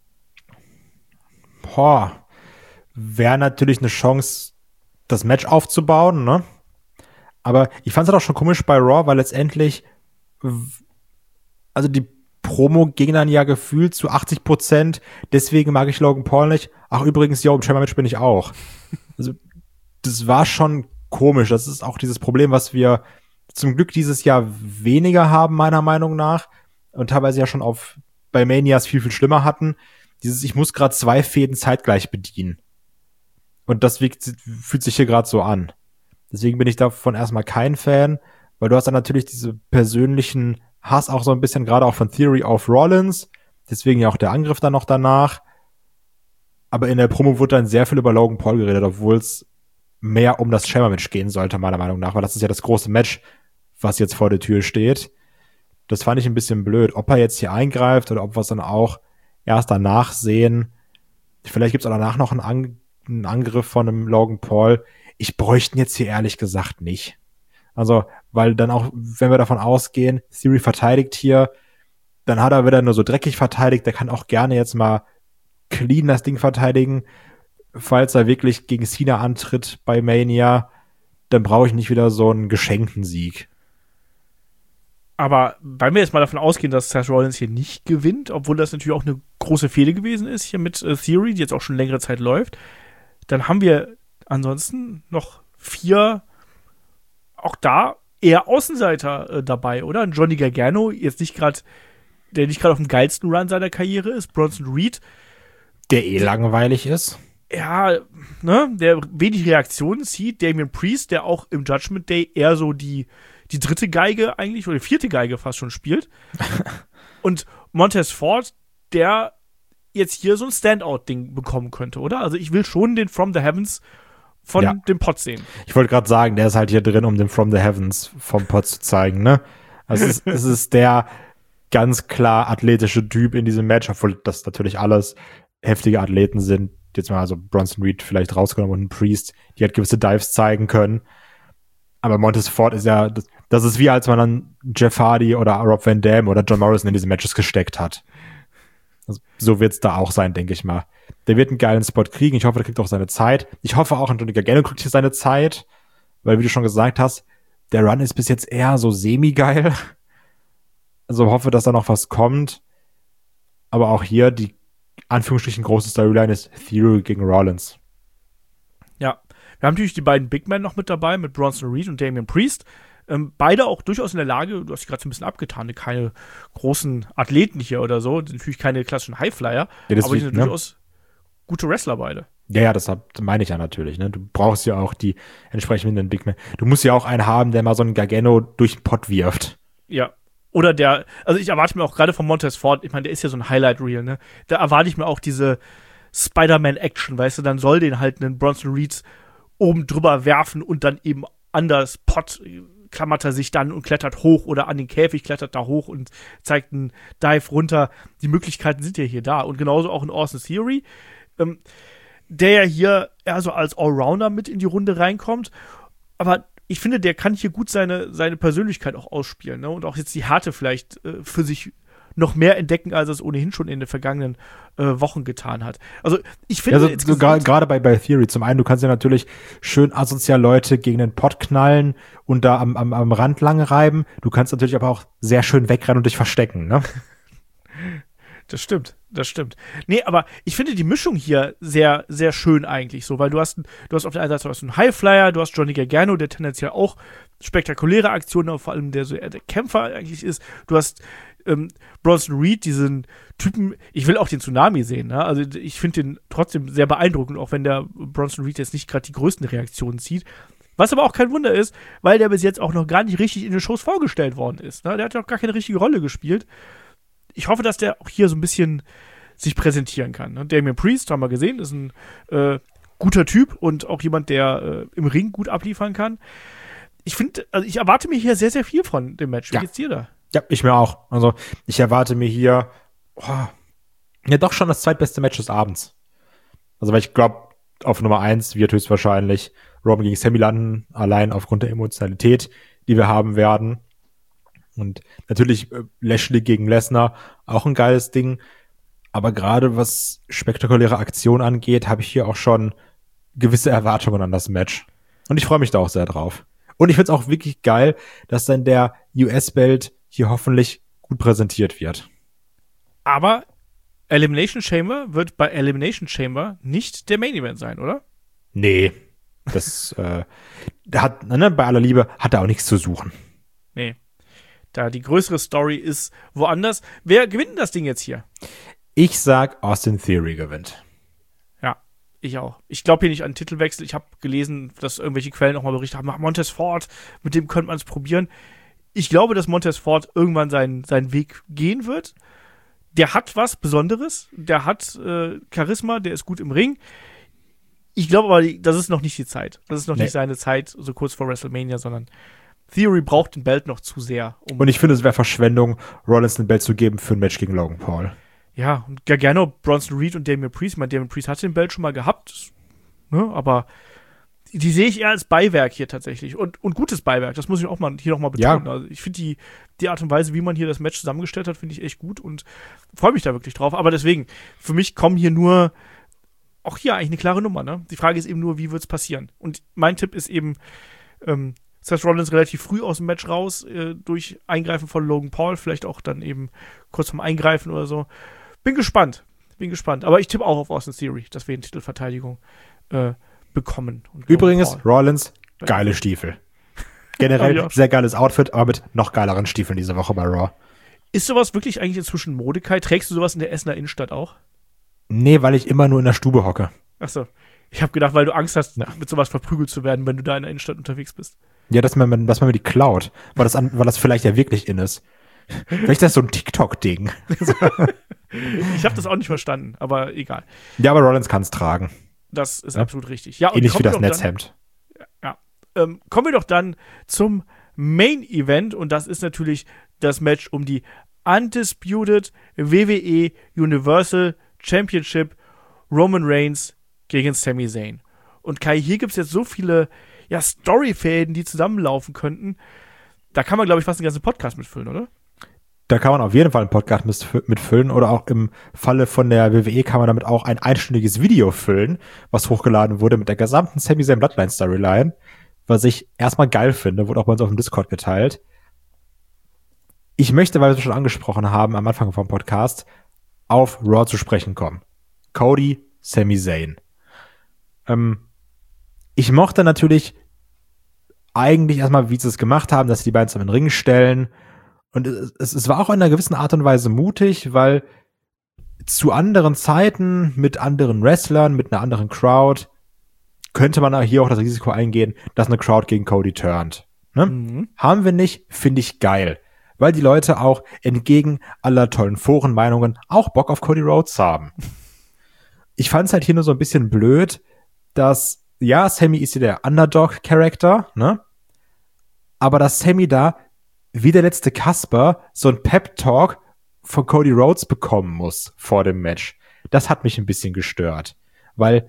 Boah, wäre natürlich eine Chance, das Match aufzubauen, ne? Aber ich fand es halt auch schon komisch bei Raw, weil letztendlich, also die Promo ging dann ja gefühlt zu achtzig Prozent, deswegen mag ich Logan Paul nicht. Ach, übrigens, yo, im Chamber-Match bin ich auch. Also, das war schon komisch. Das ist auch dieses Problem, was wir zum Glück dieses Jahr weniger haben, meiner Meinung nach. Und teilweise ja schon auf bei Manias viel, viel schlimmer hatten. Dieses, ich muss gerade zwei Fäden zeitgleich bedienen. Und das wiegt, fühlt sich hier gerade so an. Deswegen bin ich davon erstmal kein Fan, weil du hast dann natürlich diese persönlichen Hass auch so ein bisschen, gerade auch von Theory auf Rollins. Deswegen ja auch der Angriff dann noch danach. Aber in der Promo wurde dann sehr viel über Logan Paul geredet, obwohl es mehr um das Chamber-Match gehen sollte, meiner Meinung nach. Weil das ist ja das große Match, was jetzt vor der Tür steht. Das fand ich ein bisschen blöd. Ob er jetzt hier eingreift oder ob wir es dann auch erst danach sehen. Vielleicht gibt es auch danach noch einen, An- einen Angriff von einem Logan Paul. Ich bräuchte ihn jetzt hier ehrlich gesagt nicht. Also, weil dann auch, wenn wir davon ausgehen, Theory verteidigt hier, dann hat er wieder nur so dreckig verteidigt. Der kann auch gerne jetzt mal clean das Ding verteidigen. Falls er wirklich gegen Cena antritt bei Mania, dann brauche ich nicht wieder so einen geschenkten Sieg. Aber weil wir jetzt mal davon ausgehen, dass Seth Rollins hier nicht gewinnt, obwohl das natürlich auch eine große Fehde gewesen ist hier mit äh, Theory, die jetzt auch schon längere Zeit läuft, dann haben wir ansonsten noch vier, auch da eher Außenseiter äh, dabei, oder? Johnny Gargano, jetzt nicht gerade, der nicht gerade auf dem geilsten Run seiner Karriere ist, Bronson Reed. Der eh langweilig ist. Ja, ne, der wenig Reaktionen zieht. Damian Priest, der auch im Judgment Day eher so die die dritte Geige eigentlich, oder die vierte Geige fast schon spielt. Und Montez Ford, der jetzt hier so ein Standout-Ding bekommen könnte, oder? Also ich will schon den From the Heavens von ja. dem Pod sehen. Ich wollte gerade sagen, der ist halt hier drin, um den From the Heavens vom Pod zu zeigen, ne? Also es ist, es ist der ganz klar athletische Typ in diesem Match, obwohl das natürlich alles heftige Athleten sind. Jetzt mal also Bronson Reed vielleicht rausgenommen und ein Priest, die halt gewisse Dives zeigen können. Aber Montez Ford ist ja, das, das ist wie als man dann Jeff Hardy oder Rob Van Dam oder John Morrison in diese Matches gesteckt hat. Also, so wird's da auch sein, denke ich mal. Der wird einen geilen Spot kriegen. Ich hoffe, der kriegt auch seine Zeit. Ich hoffe auch, Johnny Gargano kriegt hier seine Zeit, weil, wie du schon gesagt hast, der Run ist bis jetzt eher so semi-geil. Also hoffe, dass da noch was kommt. Aber auch hier die Anführungsstrichen große Storyline ist Theory gegen Rollins. Ja. Wir haben natürlich die beiden Big Men noch mit dabei, mit Bronson Reed und Damian Priest. Ähm, beide auch durchaus in der Lage, du hast dich gerade so ein bisschen abgetan, keine großen Athleten hier oder so, natürlich keine klassischen Highflyer, ja, aber die sind ne? durchaus gute Wrestler beide. Ja, ja, das meine ich ja natürlich. Ne? Du brauchst ja auch die entsprechenden Big Men. Du musst ja auch einen haben, der mal so einen Gargano durch den Pott wirft. Ja. Oder der, also ich erwarte mir auch gerade von Montez Ford, ich meine, der ist ja so ein Highlight-Reel, ne? Da erwarte ich mir auch diese Spider-Man-Action, weißt du, dann soll den halt einen Bronson Reed oben drüber werfen und dann eben an das Pot klammert er sich dann und klettert hoch oder an den Käfig klettert da hoch und zeigt einen Dive runter. Die Möglichkeiten sind ja hier da. Und genauso auch in Austin Theory, ähm, der ja hier eher so als Allrounder mit in die Runde reinkommt. Aber ich finde, der kann hier gut seine, seine Persönlichkeit auch ausspielen, ne? Und auch jetzt die Härte vielleicht äh, für sich noch mehr entdecken, als er es ohnehin schon in den vergangenen äh, Wochen getan hat. Also ich finde ja, so, so gerade bei, bei Theory, zum einen, du kannst ja natürlich schön asozial Leute gegen den Pott knallen und da am, am, am Rand lang reiben. Du kannst natürlich aber auch sehr schön wegrennen und dich verstecken, ne? Das stimmt, das stimmt. Nee, aber ich finde die Mischung hier sehr, sehr schön eigentlich so, weil du hast, du hast auf der einen Seite du hast einen Highflyer, du hast Johnny Gargano, der tendenziell auch spektakuläre Aktionen, aber vor allem der so eher der Kämpfer eigentlich ist. Du hast ähm, Bronson Reed, diesen Typen, ich will auch den Tsunami sehen, ne? Also ich finde den trotzdem sehr beeindruckend, auch wenn der Bronson Reed jetzt nicht gerade die größten Reaktionen zieht. Was aber auch kein Wunder ist, weil der bis jetzt auch noch gar nicht richtig in den Shows vorgestellt worden ist, ne? Der hat ja auch gar keine richtige Rolle gespielt. Ich hoffe, dass der auch hier so ein bisschen sich präsentieren kann. Ne? Damian Priest, haben wir gesehen, ist ein äh, guter Typ und auch jemand, der äh, im Ring gut abliefern kann. Ich finde, also ich erwarte mir hier sehr, sehr viel von dem Match. Wie ja. geht's dir da? Ja, ich mir auch. Also ich erwarte mir hier oh, ja doch schon das zweitbeste Match des Abends. Also weil ich glaube, auf Nummer eins wird höchstwahrscheinlich Roman gegen Sami landen, allein aufgrund der Emotionalität, die wir haben werden. Und natürlich äh, Lashley gegen Lesnar, auch ein geiles Ding. Aber gerade was spektakuläre Aktionen angeht, habe ich hier auch schon gewisse Erwartungen an das Match. Und ich freue mich da auch sehr drauf. Und ich finde es auch wirklich geil, dass dann der U S-Belt hier hoffentlich gut präsentiert wird. Aber Elimination Chamber wird bei Elimination Chamber nicht der Main Event sein, oder? Nee. Das äh, hat, ne, bei aller Liebe, hat er auch nichts zu suchen. Nee. Da die größere Story ist woanders. Wer gewinnt denn das Ding jetzt hier? Ich sag, Austin Theory gewinnt. Ja, ich auch. Ich glaube hier nicht an Titelwechsel. Ich habe gelesen, dass irgendwelche Quellen auch mal berichtet haben, Montez Ford, mit dem könnte man es probieren. Ich glaube, dass Montez Ford irgendwann seinen, seinen Weg gehen wird. Der hat was Besonderes. Der hat äh, Charisma, der ist gut im Ring. Ich glaube aber, das ist noch nicht die Zeit. Das ist noch nee. nicht seine Zeit, so kurz vor WrestleMania, sondern Theory braucht den Belt noch zu sehr. Um und ich finde, es wäre Verschwendung, Rollins den Belt zu geben für ein Match gegen Logan Paul. Ja, und Gargano, Bronson Reed und Damian Priest. Ich meine, Damian Priest hatte den Belt schon mal gehabt, ne? Aber die, die sehe ich eher als Beiwerk hier tatsächlich. Und, und gutes Beiwerk, das muss ich auch mal hier nochmal betonen. Ja. Also ich finde die, die Art und Weise, wie man hier das Match zusammengestellt hat, finde ich echt gut und freue mich da wirklich drauf. Aber deswegen, für mich kommen hier nur, auch hier eigentlich eine klare Nummer, ne? Die Frage ist eben nur, wie wird es passieren? Und mein Tipp ist eben, ähm, Seth Rollins relativ früh aus dem Match raus, äh, durch Eingreifen von Logan Paul, vielleicht auch dann eben kurz vorm Eingreifen oder so. Bin gespannt, bin gespannt. Aber ich tippe auch auf Austin Theory, dass wir in Titelverteidigung äh, bekommen. Und übrigens, Rollins, geile Stiefel. Generell ja, sehr geiles Outfit, aber mit noch geileren Stiefeln diese Woche bei Raw. Ist sowas wirklich eigentlich inzwischen Mode, Kai? Trägst du sowas in der Essener Innenstadt auch? Nee, weil ich immer nur in der Stube hocke. Ach so. Ich habe gedacht, weil du Angst hast, ja. mit sowas verprügelt zu werden, wenn du da in der Innenstadt unterwegs bist. Ja, dass man, dass man mir die klaut, weil das, an, weil das vielleicht ja wirklich in ist. Vielleicht ist das so ein TikTok-Ding. Ich habe das auch nicht verstanden, aber egal. Ja, aber Rollins kann es tragen. Das ist ja absolut richtig. Ja, und ähnlich wie das Netzhemd. Dann, ja, ähm, kommen wir doch dann zum Main Event und das ist natürlich das Match um die Undisputed W W E Universal Championship Roman Reigns gegen Sami Zayn. Und Kai, hier gibt es jetzt so viele ja, Storyfäden, die zusammenlaufen könnten. Da kann man, glaube ich, fast einen ganzen Podcast mitfüllen, oder? Da kann man auf jeden Fall einen Podcast mitfüllen oder auch im Falle von der W W E kann man damit auch ein einstündiges Video füllen, was hochgeladen wurde mit der gesamten Sami Zayn Bloodline Storyline, was ich erstmal geil finde, wurde auch bei uns auf dem Discord geteilt. Ich möchte, weil wir es schon angesprochen haben am Anfang vom Podcast, auf Raw zu sprechen kommen. Cody, Sami Zayn. Ähm, ich mochte natürlich eigentlich erstmal, wie sie es gemacht haben, dass sie die beiden zusammen in den Ring stellen. Und es, es war auch in einer gewissen Art und Weise mutig, weil zu anderen Zeiten, mit anderen Wrestlern, mit einer anderen Crowd, könnte man hier auch das Risiko eingehen, dass eine Crowd gegen Cody turnt. Ne? Mhm. Haben wir nicht, finde ich geil. Weil die Leute auch entgegen aller tollen Forenmeinungen auch Bock auf Cody Rhodes haben. Ich fand es halt hier nur so ein bisschen blöd, dass, ja, Sami ist hier der Underdog-Charakter, ne? Aber dass Sami da wie der letzte Kasper so ein Pep-Talk von Cody Rhodes bekommen muss vor dem Match. Das hat mich ein bisschen gestört. Weil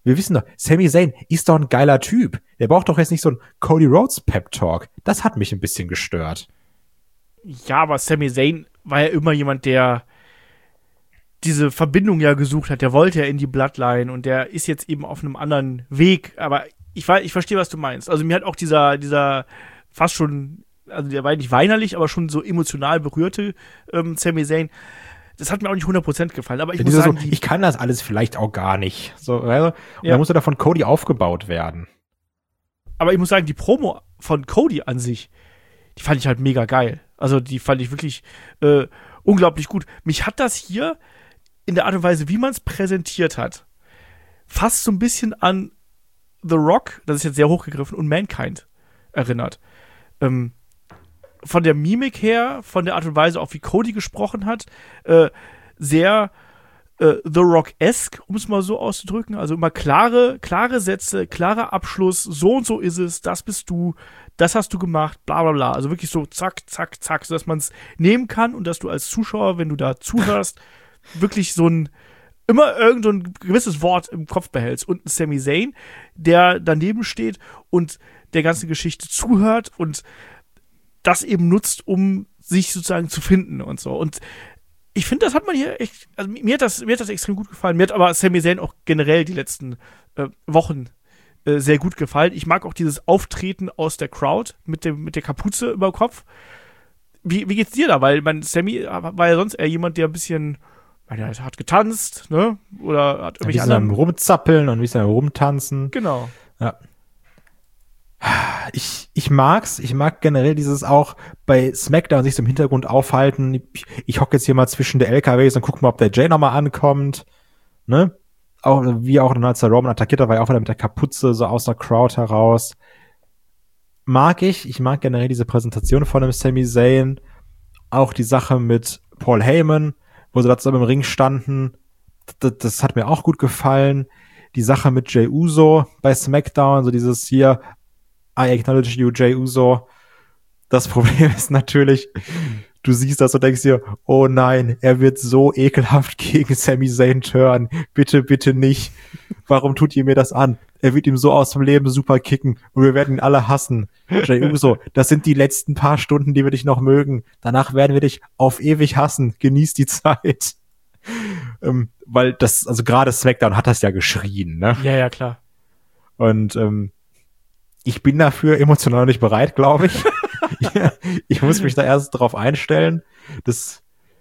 wir wissen doch, Sami Zayn ist doch ein geiler Typ. Der braucht doch jetzt nicht so einen Cody Rhodes Pep-Talk. Das hat mich ein bisschen gestört. Ja, aber Sami Zayn war ja immer jemand, der diese Verbindung ja gesucht hat. Der wollte ja in die Bloodline und der ist jetzt eben auf einem anderen Weg. Aber ich, ich verstehe, was du meinst. Also mir hat auch dieser, dieser fast schon, also der war nicht weinerlich, aber schon so emotional berührte ähm, Sami Zayn. Das hat mir auch nicht hundert Prozent gefallen. Aber ich ja, muss sagen, so, ich kann das alles vielleicht auch gar nicht. So, also, und ja. dann muss er da von Cody aufgebaut werden. Aber ich muss sagen, die Promo von Cody an sich, die fand ich halt mega geil. Also die fand ich wirklich äh, unglaublich gut. Mich hat das hier in der Art und Weise, wie man es präsentiert hat, fast so ein bisschen an The Rock, das ist jetzt sehr hochgegriffen, und Mankind erinnert. Ähm, von der Mimik her, von der Art und Weise, auch wie Cody gesprochen hat, äh, sehr äh, The Rock-esque, um es mal so auszudrücken. Also immer klare, klare Sätze, klarer Abschluss, so und so ist es, das bist du, das hast du gemacht, bla bla bla. Also wirklich so zack, zack, zack, sodass man es nehmen kann und dass du als Zuschauer, wenn du da zuhörst, wirklich so ein, immer irgend so ein gewisses Wort im Kopf behältst. Und ein Sami Zayn, der daneben steht und der ganzen Geschichte zuhört und das eben nutzt, um sich sozusagen zu finden und so. Und ich finde, das hat man hier echt, also mir hat das, mir hat das extrem gut gefallen. Mir hat aber Sami Zayn auch generell die letzten äh, Wochen äh, sehr gut gefallen. Ich mag auch dieses Auftreten aus der Crowd mit dem, mit der Kapuze über dem Kopf. Wie, wie geht's dir da? Weil mein Sami war ja sonst eher jemand, der ein bisschen, weil er hat getanzt, ne? Oder hat irgendwelche anderen. anderen Rumzappeln und ein bisschen rumtanzen. Genau. Ja. Ich, ich mag's, ich mag generell dieses auch bei SmackDown sich so im Hintergrund aufhalten. Ich, ich hocke jetzt hier mal zwischen der L K Ws und guck mal, ob der Jay nochmal ankommt. Ne? Auch, wie auch dann, als der Roman attackiert hat, war ja auch wieder mit der Kapuze so aus der Crowd heraus. Mag ich, ich mag generell diese Präsentation von dem Sami Zayn. Auch die Sache mit Paul Heyman, wo sie da zusammen im Ring standen. Das, das hat mir auch gut gefallen. Die Sache mit Jey Uso bei SmackDown, so dieses hier, I acknowledge you, Jey Uso. Das Problem ist natürlich, du siehst das und denkst dir, oh nein, er wird so ekelhaft gegen Sami Zayn turnen. Bitte, bitte nicht. Warum tut ihr mir das an? Er wird ihm so aus dem Leben super kicken und wir werden ihn alle hassen. Jey Uso, das sind die letzten paar Stunden, die wir dich noch mögen. Danach werden wir dich auf ewig hassen. Genieß die Zeit. ähm, weil das, also gerade SmackDown hat das ja geschrien, ne? Ja, ja, klar. Und ähm, ich bin dafür emotional nicht bereit, glaube ich. Ich muss mich da erst drauf einstellen. Das,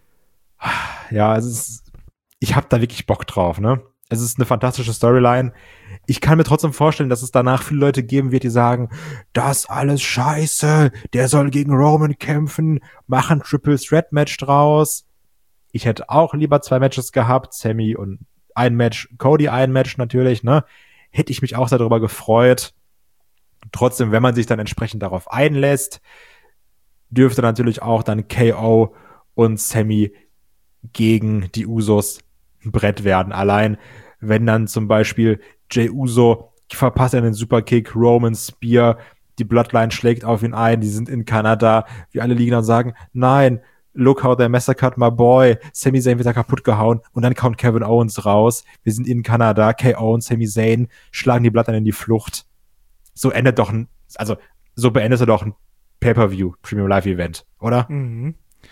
ja, es ist, ich habe da wirklich Bock drauf, ne? Es ist eine fantastische Storyline. Ich kann mir trotzdem vorstellen, dass es danach viele Leute geben wird, die sagen, das alles scheiße, der soll gegen Roman kämpfen, machen Triple Threat Match draus. Ich hätte auch lieber zwei Matches gehabt, Sami und ein Match, Cody ein Match natürlich, ne? Hätte ich mich auch sehr darüber gefreut. Trotzdem, wenn man sich dann entsprechend darauf einlässt, dürfte natürlich auch dann K O und Sami gegen die Usos ein Brett werden. Allein, wenn dann zum Beispiel Jey Uso verpasst einen Superkick, Roman Spear, die Bloodline schlägt auf ihn ein, die sind in Kanada, wir alle liegen und sagen, nein, look how they massacred my boy, Sami Zayn wird da kaputt gehauen und dann kommt Kevin Owens raus, wir sind in Kanada, K O und Sami Zayn schlagen die Bloodline in die Flucht. So endet doch ein, also so beendest du doch ein Pay-Per-View, Premium Live Event, oder? Mhm.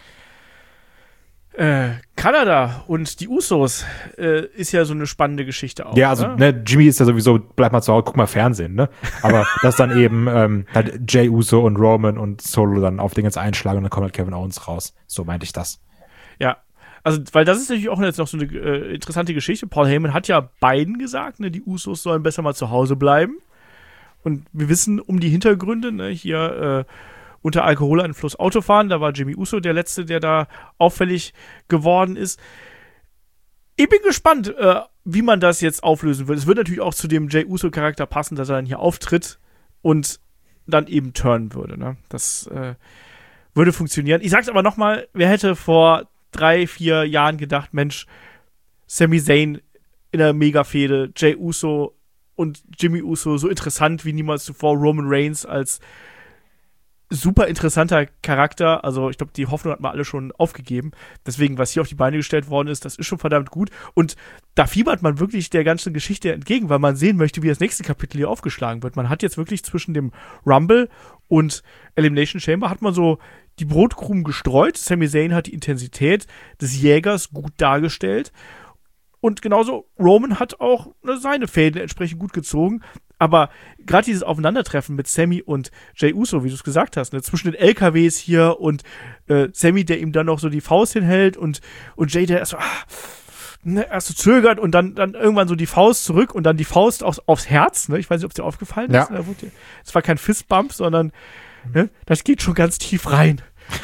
Äh, Kanada und die Usos äh, ist ja so eine spannende Geschichte auch. Ja, also ne? ne, Jimmy ist ja sowieso, bleib mal zu Hause, guck mal Fernsehen, ne? Aber das dann eben ähm, halt Jey Uso und Roman und Solo dann auf Dinge einschlagen und dann kommt halt Kevin Owens raus. So meinte ich das. Ja, also weil das ist natürlich auch jetzt noch so eine äh, interessante Geschichte. Paul Heyman hat ja beiden gesagt, ne, die Usos sollen besser mal zu Hause bleiben. Und wir wissen um die Hintergründe, ne, hier äh, unter Alkoholeinfluss Autofahren, da war Jimmy Uso der Letzte, der da auffällig geworden ist. Ich bin gespannt, äh, wie man das jetzt auflösen wird. Es wird natürlich auch zu dem Jey Uso-Charakter passen, dass er dann hier auftritt und dann eben turnen würde. Ne? Das äh, würde funktionieren. Ich sag's aber nochmal, wer hätte vor drei, vier Jahren gedacht, Mensch, Sami Zayn in der Mega-Fehde, Jey Uso und Jimmy Uso so interessant wie niemals zuvor, Roman Reigns als super interessanter Charakter. Also ich glaube, die Hoffnung hat man alle schon aufgegeben. Deswegen, was hier auf die Beine gestellt worden ist, das ist schon verdammt gut. Und da fiebert man wirklich der ganzen Geschichte entgegen, weil man sehen möchte, wie das nächste Kapitel hier aufgeschlagen wird. Man hat jetzt wirklich zwischen dem Rumble und Elimination Chamber hat man so die Brotkrumen gestreut. Sami Zayn hat die Intensität des Jägers gut dargestellt. Und genauso Roman hat auch ne, seine Fäden entsprechend gut gezogen. Aber gerade dieses Aufeinandertreffen mit Sami und Jey Uso, wie du es gesagt hast, ne, zwischen den L K Ws hier und äh, Sami, der ihm dann noch so die Faust hinhält und, und Jey, der erst so, ah, ne, erst so zögert und dann, dann irgendwann so die Faust zurück und dann die Faust aufs, aufs Herz. Ne? Ich weiß nicht, ob es dir aufgefallen ist. Ja. Es war kein Fistbump, sondern ne, das geht schon ganz tief rein.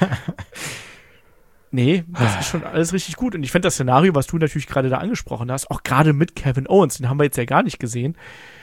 Nee, das ist schon alles richtig gut. Und ich finde das Szenario, was du natürlich gerade da angesprochen hast, auch gerade mit Kevin Owens, den haben wir jetzt ja gar nicht gesehen,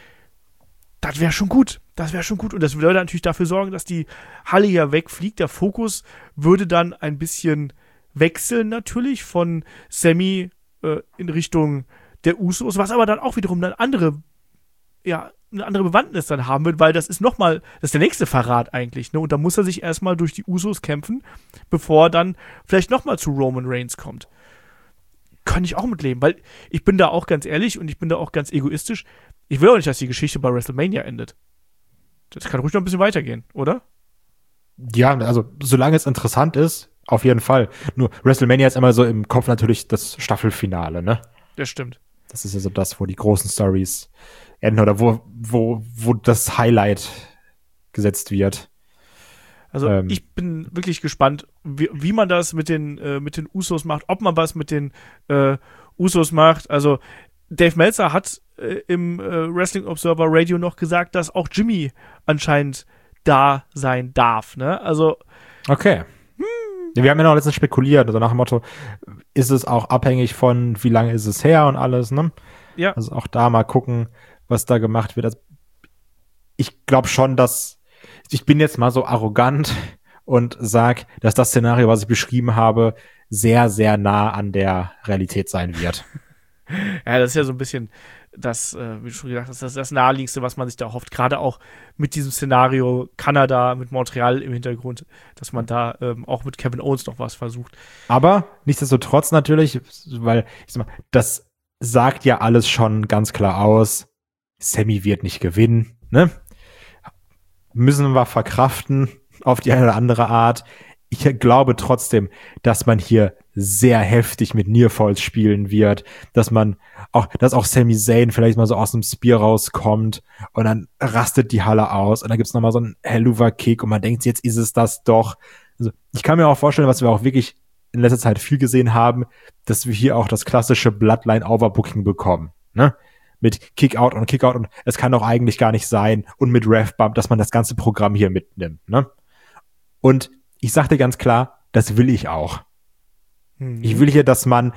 das wäre schon gut. Das wäre schon gut. Und das würde natürlich dafür sorgen, dass die Halle ja wegfliegt. Der Fokus würde dann ein bisschen wechseln natürlich von Sami äh, in Richtung der Usos, was aber dann auch wiederum eine andere, ja, eine andere Bewandtnis dann haben wird, weil das ist nochmal, das ist der nächste Verrat eigentlich, ne? Und da muss er sich erstmal durch die Usos kämpfen, bevor er dann vielleicht nochmal zu Roman Reigns kommt. Kann ich auch mitleben, weil ich bin da auch ganz ehrlich und ich bin da auch ganz egoistisch. Ich will auch nicht, dass die Geschichte bei WrestleMania endet. Das kann ruhig noch ein bisschen weitergehen, oder? Ja, also solange es interessant ist, auf jeden Fall. Nur WrestleMania ist immer so im Kopf natürlich das Staffelfinale, ne? Das stimmt. Das ist ja so das, wo die großen Stories enden oder wo, wo, wo das Highlight gesetzt wird. Also ähm. ich bin wirklich gespannt, wie, wie man das mit den, äh, mit den Usos macht, ob man was mit den äh, Usos macht. Also Dave Meltzer hat äh, im äh, Wrestling Observer Radio noch gesagt, dass auch Jimmy anscheinend da sein darf. Ne? Also okay. Hm. Ja, wir haben ja noch letztens spekuliert, also nach dem Motto, ist es auch abhängig von, wie lange ist es her und alles, ne? Ja. Also auch da mal gucken, was da gemacht wird. Also ich glaube schon, dass ich bin jetzt mal so arrogant und sag, dass das Szenario, was ich beschrieben habe, sehr, sehr nah an der Realität sein wird. Ja, das ist ja so ein bisschen das, äh, wie du schon gesagt hast, das, das Naheliegendste, was man sich da hofft. Gerade auch mit diesem Szenario Kanada, mit Montreal im Hintergrund, dass man da ähm, auch mit Kevin Owens noch was versucht. Aber nichtsdestotrotz natürlich, weil ich sag mal, das sagt ja alles schon ganz klar aus. Sami wird nicht gewinnen, ne? Müssen wir verkraften auf die eine oder andere Art. Ich glaube trotzdem, dass man hier sehr heftig mit Nearfalls spielen wird, dass man auch, dass auch Sami Zayn vielleicht mal so aus dem Spear rauskommt und dann rastet die Halle aus und dann gibt's nochmal so einen Helluva-Kick und man denkt, jetzt ist es das doch. Also ich kann mir auch vorstellen, was wir auch wirklich in letzter Zeit viel gesehen haben, dass wir hier auch das klassische Bloodline-Overbooking bekommen, ne? Mit Kick-Out und Kick-Out und es kann doch eigentlich gar nicht sein und mit Rev-Bump, dass man das ganze Programm hier mitnimmt, ne? Und ich sag dir ganz klar, das will ich auch. Mhm. Ich will hier, dass man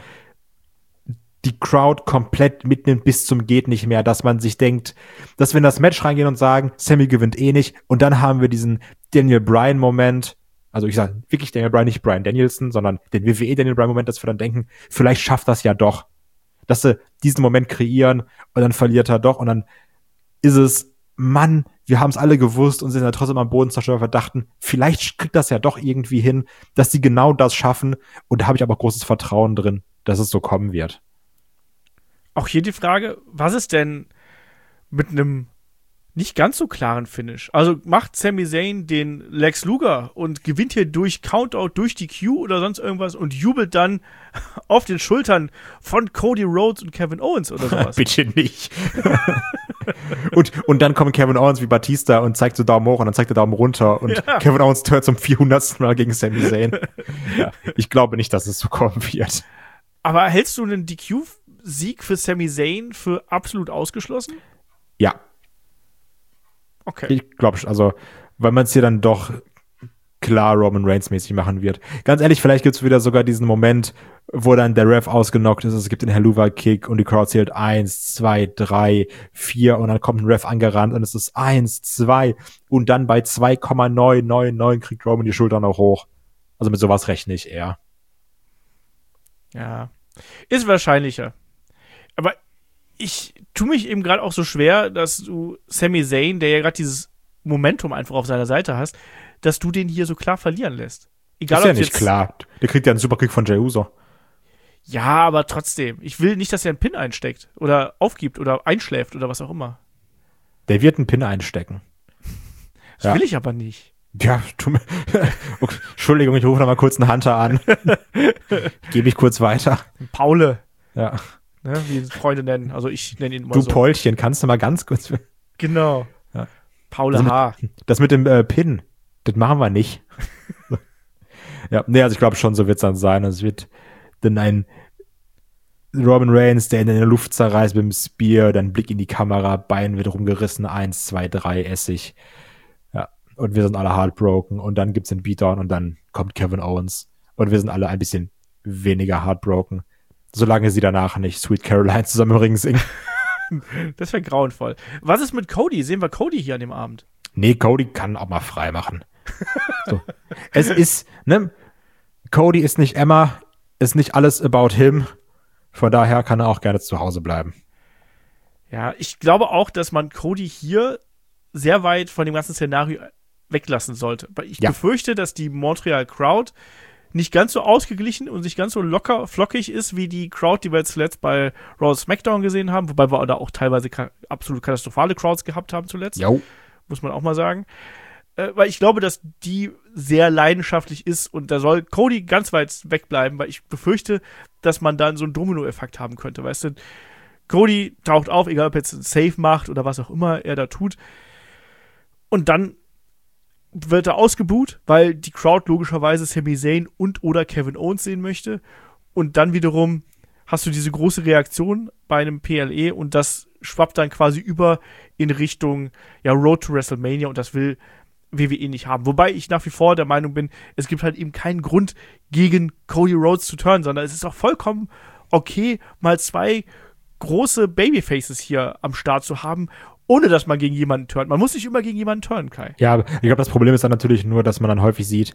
die Crowd komplett mitnimmt bis zum geht nicht mehr, dass man sich denkt, dass wir in das Match reingehen und sagen, Sami gewinnt eh nicht und dann haben wir diesen Daniel Bryan-Moment, also ich sage wirklich Daniel Bryan, nicht Bryan Danielson, sondern den W W E Daniel Bryan-Moment, dass wir dann denken, vielleicht schafft das ja doch. Dass sie diesen Moment kreieren und dann verliert er doch und dann ist es, Mann, wir haben es alle gewusst und sind ja trotzdem am Boden zerstört, verdachten, vielleicht kriegt das ja doch irgendwie hin, dass sie genau das schaffen und da habe ich aber großes Vertrauen drin, dass es so kommen wird. Auch hier die Frage, was ist denn mit einem nicht ganz so klaren Finish? Also macht Sami Zayn den Lex Luger und gewinnt hier durch Countout, durch die Q oder sonst irgendwas und jubelt dann auf den Schultern von Cody Rhodes und Kevin Owens oder sowas? Bitte nicht. und, und dann kommt Kevin Owens wie Batista und zeigt so Daumen hoch und dann zeigt er Daumen runter und ja. Kevin Owens hört zum vierhundertsten Mal gegen Sami Zayn. Ja, ich glaube nicht, dass es so kommen wird. Aber hältst du einen D Q-Sieg für Sami Zayn für absolut ausgeschlossen? Ja. Okay. Ich glaube, also, weil man es hier dann doch klar Roman Reigns mäßig machen wird. Ganz ehrlich, vielleicht gibt es wieder sogar diesen Moment, wo dann der Ref ausgenockt ist, es gibt den Helluva-Kick und die Crowd zählt eins, zwei, drei, vier und dann kommt ein Ref angerannt und es ist eins, zwei und dann bei zwei Komma neun neun neun kriegt Roman die Schultern auch hoch. Also mit sowas rechne ich eher. Ja, ist wahrscheinlicher. Aber ich tue mich eben gerade auch so schwer, dass du Sami Zayn, der ja gerade dieses Momentum einfach auf seiner Seite hast, dass du den hier so klar verlieren lässt. Egal, ist ja ob nicht jetzt, klar. Der kriegt ja einen Superkick von Jey Uso. Ja, aber trotzdem. Ich will nicht, dass er einen Pin einsteckt oder aufgibt oder einschläft oder was auch immer. Der wird einen Pin einstecken. Das Ja. will ich aber nicht. Ja, tu mir. Okay, Entschuldigung, ich rufe noch mal kurz einen Hunter an. Gebe ich kurz weiter. Paule, Ja. ne, wie Freunde nennen. Also ich nenne ihn immer Du so. Paulchen, kannst du mal ganz kurz. Genau. Ja. Paule Also mit- H. Das mit dem äh, Pin, das machen wir nicht. Ja, nee, also ich glaube schon, so wird es dann sein. Also es wird dann ein Roman Reigns, der in der Luft zerreißt mit dem Spear, dann Blick in die Kamera, Bein wird rumgerissen, eins, zwei, drei, Essig. Ja, und wir sind alle heartbroken und dann gibt's den Beatdown und dann kommt Kevin Owens und wir sind alle ein bisschen weniger heartbroken, solange sie danach nicht Sweet Caroline zusammen im Ring singen. Das wäre grauenvoll. Was ist mit Cody? Sehen wir Cody hier an dem Abend? Nee, Cody kann auch mal frei machen. So. Es ist, ne, Cody ist nicht Emma, ist nicht alles about him. Von daher kann er auch gerne zu Hause bleiben. Ja, ich glaube auch, dass man Cody hier sehr weit von dem ganzen Szenario weglassen sollte. Weil ich Ja. befürchte, dass die Montreal Crowd nicht ganz so ausgeglichen und nicht ganz so locker flockig ist, wie die Crowd, die wir jetzt zuletzt bei Raw SmackDown gesehen haben, wobei wir da auch teilweise ka- absolut katastrophale Crowds gehabt haben zuletzt. Jo. Muss man auch mal sagen. Äh, weil ich glaube, dass die sehr leidenschaftlich ist und da soll Cody ganz weit wegbleiben, weil ich befürchte, dass man dann so einen Domino-Effekt haben könnte, weißt du? Cody taucht auf, egal ob er jetzt einen Save macht oder was auch immer er da tut. Und dann wird er ausgebuht, weil die Crowd logischerweise Sami Zayn und oder Kevin Owens sehen möchte. Und dann wiederum hast du diese große Reaktion bei einem P L E und das schwappt dann quasi über in Richtung ja, Road to WrestleMania und das will W W E nicht haben. Wobei ich nach wie vor der Meinung bin, es gibt halt eben keinen Grund, gegen Cody Rhodes zu turnen, sondern es ist auch vollkommen okay, mal zwei große Babyfaces hier am Start zu haben, ohne dass man gegen jemanden turnt. Man muss nicht immer gegen jemanden turnen, Kai. Ja, aber ich glaube, das Problem ist dann natürlich nur, dass man dann häufig sieht,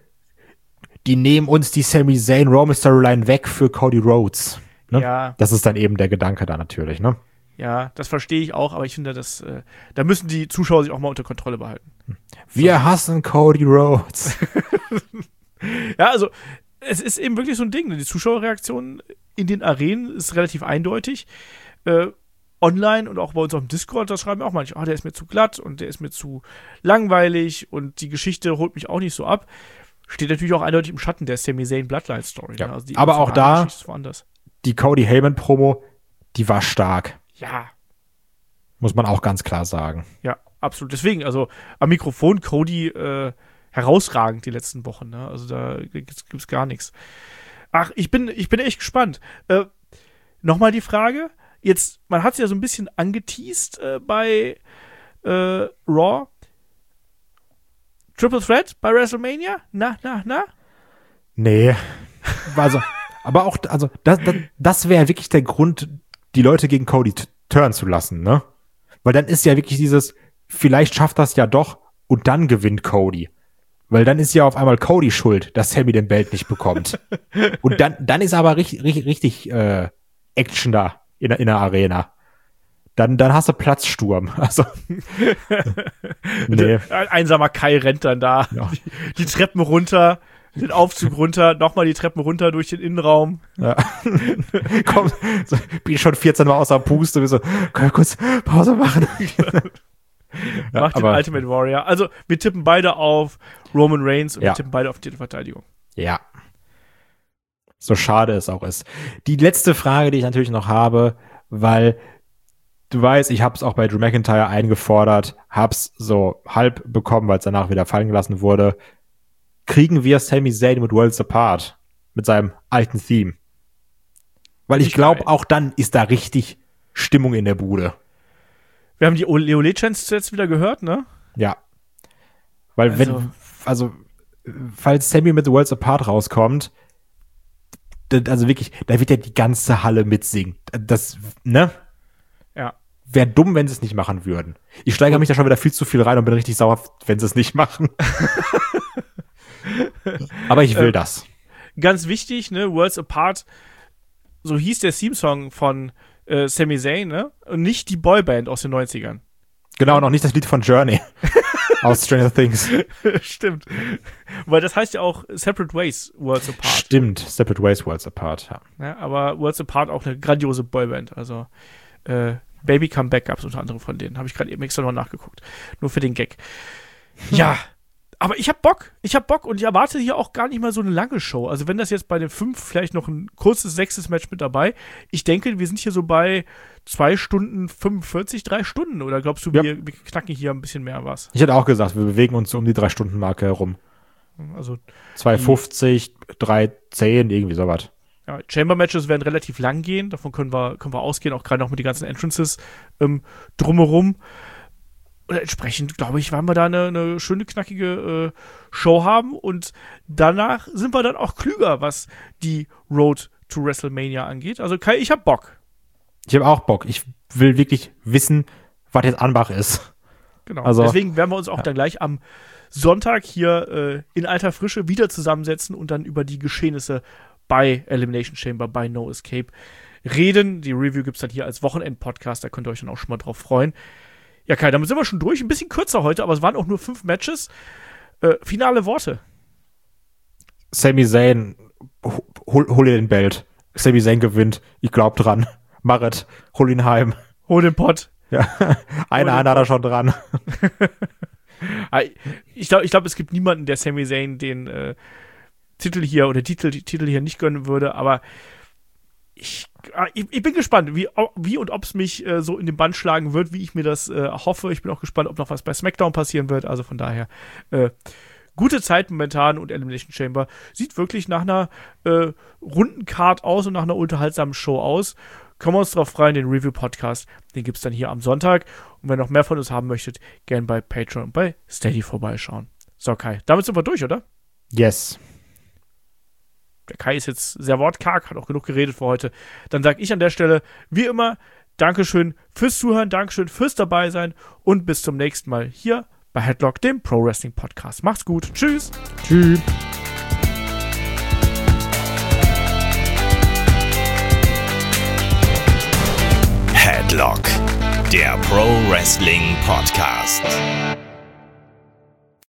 die nehmen uns die Sami Zayn Raw Storyline weg für Cody Rhodes. Ne? Ja. Das ist dann eben der Gedanke da natürlich, ne? Ja, das verstehe ich auch, aber ich finde, dass, äh, da müssen die Zuschauer sich auch mal unter Kontrolle behalten. Wir hassen Cody Rhodes. Ja, also, es ist eben wirklich so ein Ding. Ne? Die Zuschauerreaktion in den Arenen ist relativ eindeutig. Äh, online und auch bei uns auf dem Discord, da schreiben auch manche, ah, der ist mir zu glatt und der ist mir zu langweilig und die Geschichte holt mich auch nicht so ab. Steht natürlich auch eindeutig im Schatten der Sami Zayn Bloodline Story. Ja. Ne? Also die Aber auch da- Geschichte ist woanders. Die Cody Heyman Promo, die war stark. Ja, Muss man auch ganz klar sagen. ja, absolut. Deswegen, also am Mikrofon Cody äh, herausragend die letzten Wochen. Ne? Also da gibt's, gibt's gar nichts. Ach, ich bin, ich bin echt gespannt. Äh, Nochmal die Frage. Jetzt, man hat es ja so ein bisschen angeteased äh, bei äh, Raw. Triple Threat bei WrestleMania? Na, na, na? Nee. Also, aber auch, also, das, das, das wäre wirklich der Grund, die Leute gegen Cody t- turnen zu lassen, ne? Weil dann ist ja wirklich dieses, vielleicht schafft das ja doch und dann gewinnt Cody. Weil dann ist ja auf einmal Cody schuld, dass Sami den Belt nicht bekommt. Und dann, dann ist aber richtig, richtig, richtig äh, Action da in, der- in der Arena. Dann, dann hast du Platzsturm. Also, nee. Ein einsamer Kai rennt dann da. Ja. Die, die Treppen runter, den Aufzug runter, nochmal die Treppen runter durch den Innenraum. Ja. Komm, so, bin schon vierzehn Mal außer Puste, wir so, können wir kurz Pause machen? Ja, Macht den aber- Ultimate Warrior. Also, wir tippen beide auf Roman Reigns und Ja. wir tippen beide auf die Verteidigung. Ja. So schade es auch ist. Die letzte Frage, die ich natürlich noch habe, weil du weißt, ich habe es auch bei Drew McIntyre eingefordert, hab's so halb bekommen, weil es danach wieder fallen gelassen wurde. Kriegen wir Sami Zayn mit Worlds Apart? Mit seinem alten Theme? Weil ich Ich glaube, weiß. auch dann ist da richtig Stimmung in der Bude. Wir haben die Ole Ole Chants jetzt wieder gehört, ne? Ja. Weil Also- wenn, also, falls Sammy mit The Worlds Apart rauskommt, d- also wirklich, da wird ja die ganze Halle mitsingen. Das, ne? Ja. Wäre dumm, wenn sie es nicht machen würden. Ich steigere mich da schon wieder viel zu viel rein und bin richtig sauer, wenn sie es nicht machen. Aber ich will Ähm, das. Ganz wichtig, ne? Worlds Apart, so hieß der Theme-Song von äh, Sami Zayn, ne? Und nicht die Boyband aus den neunzigern. Genau, noch nicht das Lied von Journey. aus Stranger Things. Stimmt. Weil das heißt ja auch Separate Ways, Worlds Apart. Stimmt, Separate Ways, Worlds Apart, ja. Ja, aber Worlds Apart auch eine grandiose Boyband. Also äh, Baby Come Back gab es unter anderem von denen. Habe ich gerade eben extra noch nachgeguckt. Nur für den Gag. Ja, aber ich hab Bock. Ich hab Bock und ich erwarte hier auch gar nicht mal so eine lange Show. Also wenn das jetzt bei den fünf vielleicht noch ein kurzes sechstes Match mit dabei. Ich denke, wir sind hier so bei zwei Stunden fünfundvierzig, drei Stunden. Oder glaubst du, ja. wir, wir knacken hier ein bisschen mehr was? Ich hätte auch gesagt, wir bewegen uns so um die drei-Stunden-Marke herum. Also zwei fünfzig, drei zehn, irgendwie sowas. Ja, Chamber-Matches werden relativ lang gehen. Davon können wir, können wir ausgehen, auch gerade noch mit den ganzen Entrances ähm, drumherum. Und entsprechend, glaube ich, werden wir da eine, eine schöne, knackige äh, Show haben. Und danach sind wir dann auch klüger, was die Road to WrestleMania angeht. Also Kai, ich hab Bock. Ich habe auch Bock. Ich will wirklich wissen, was jetzt Anbach ist. Genau. Also, deswegen werden wir uns auch ja. dann gleich am Sonntag hier äh, in alter Frische wieder zusammensetzen und dann über die Geschehnisse bei Elimination Chamber, bei No Escape reden. Die Review gibt's dann hier als Wochenend-Podcast. Da könnt ihr euch dann auch schon mal drauf freuen. Ja, Kai, damit sind wir schon durch. Ein bisschen kürzer heute, aber es waren auch nur fünf Matches. Äh, finale Worte. Sami Zayn, hol, hol dir den Belt. Sami Zayn gewinnt. Ich glaub dran. Marit, hol ihn heim. Hol den Pott. Ja, eine Hand hat er schon dran. ich glaube, ich glaub, es gibt niemanden, der Sami Zayn den äh, Titel hier oder Titel, die Titel hier nicht gönnen würde, aber ich, ich, ich bin gespannt, wie, wie und ob es mich äh, so in den Bann schlagen wird, wie ich mir das äh, hoffe. Ich bin auch gespannt, ob noch was bei SmackDown passieren wird. Also von daher, äh, gute Zeit momentan und Elimination Chamber sieht wirklich nach einer äh, runden Card aus und nach einer unterhaltsamen Show aus. Kommen wir uns drauf freuen, den Review-Podcast, den gibt es dann hier am Sonntag. Und wenn ihr noch mehr von uns haben möchtet, gern bei Patreon und bei Steady vorbeischauen. So, Kai, damit sind wir durch, oder? Yes. Der Kai ist jetzt sehr wortkarg, hat auch genug geredet für heute. Dann sage ich an der Stelle, wie immer, Dankeschön fürs Zuhören, Dankeschön fürs Dabeisein und bis zum nächsten Mal hier bei Headlock, dem Pro Wrestling Podcast. Macht's gut. Tschüss. Tschüss. Headlock, der Pro Wrestling Podcast.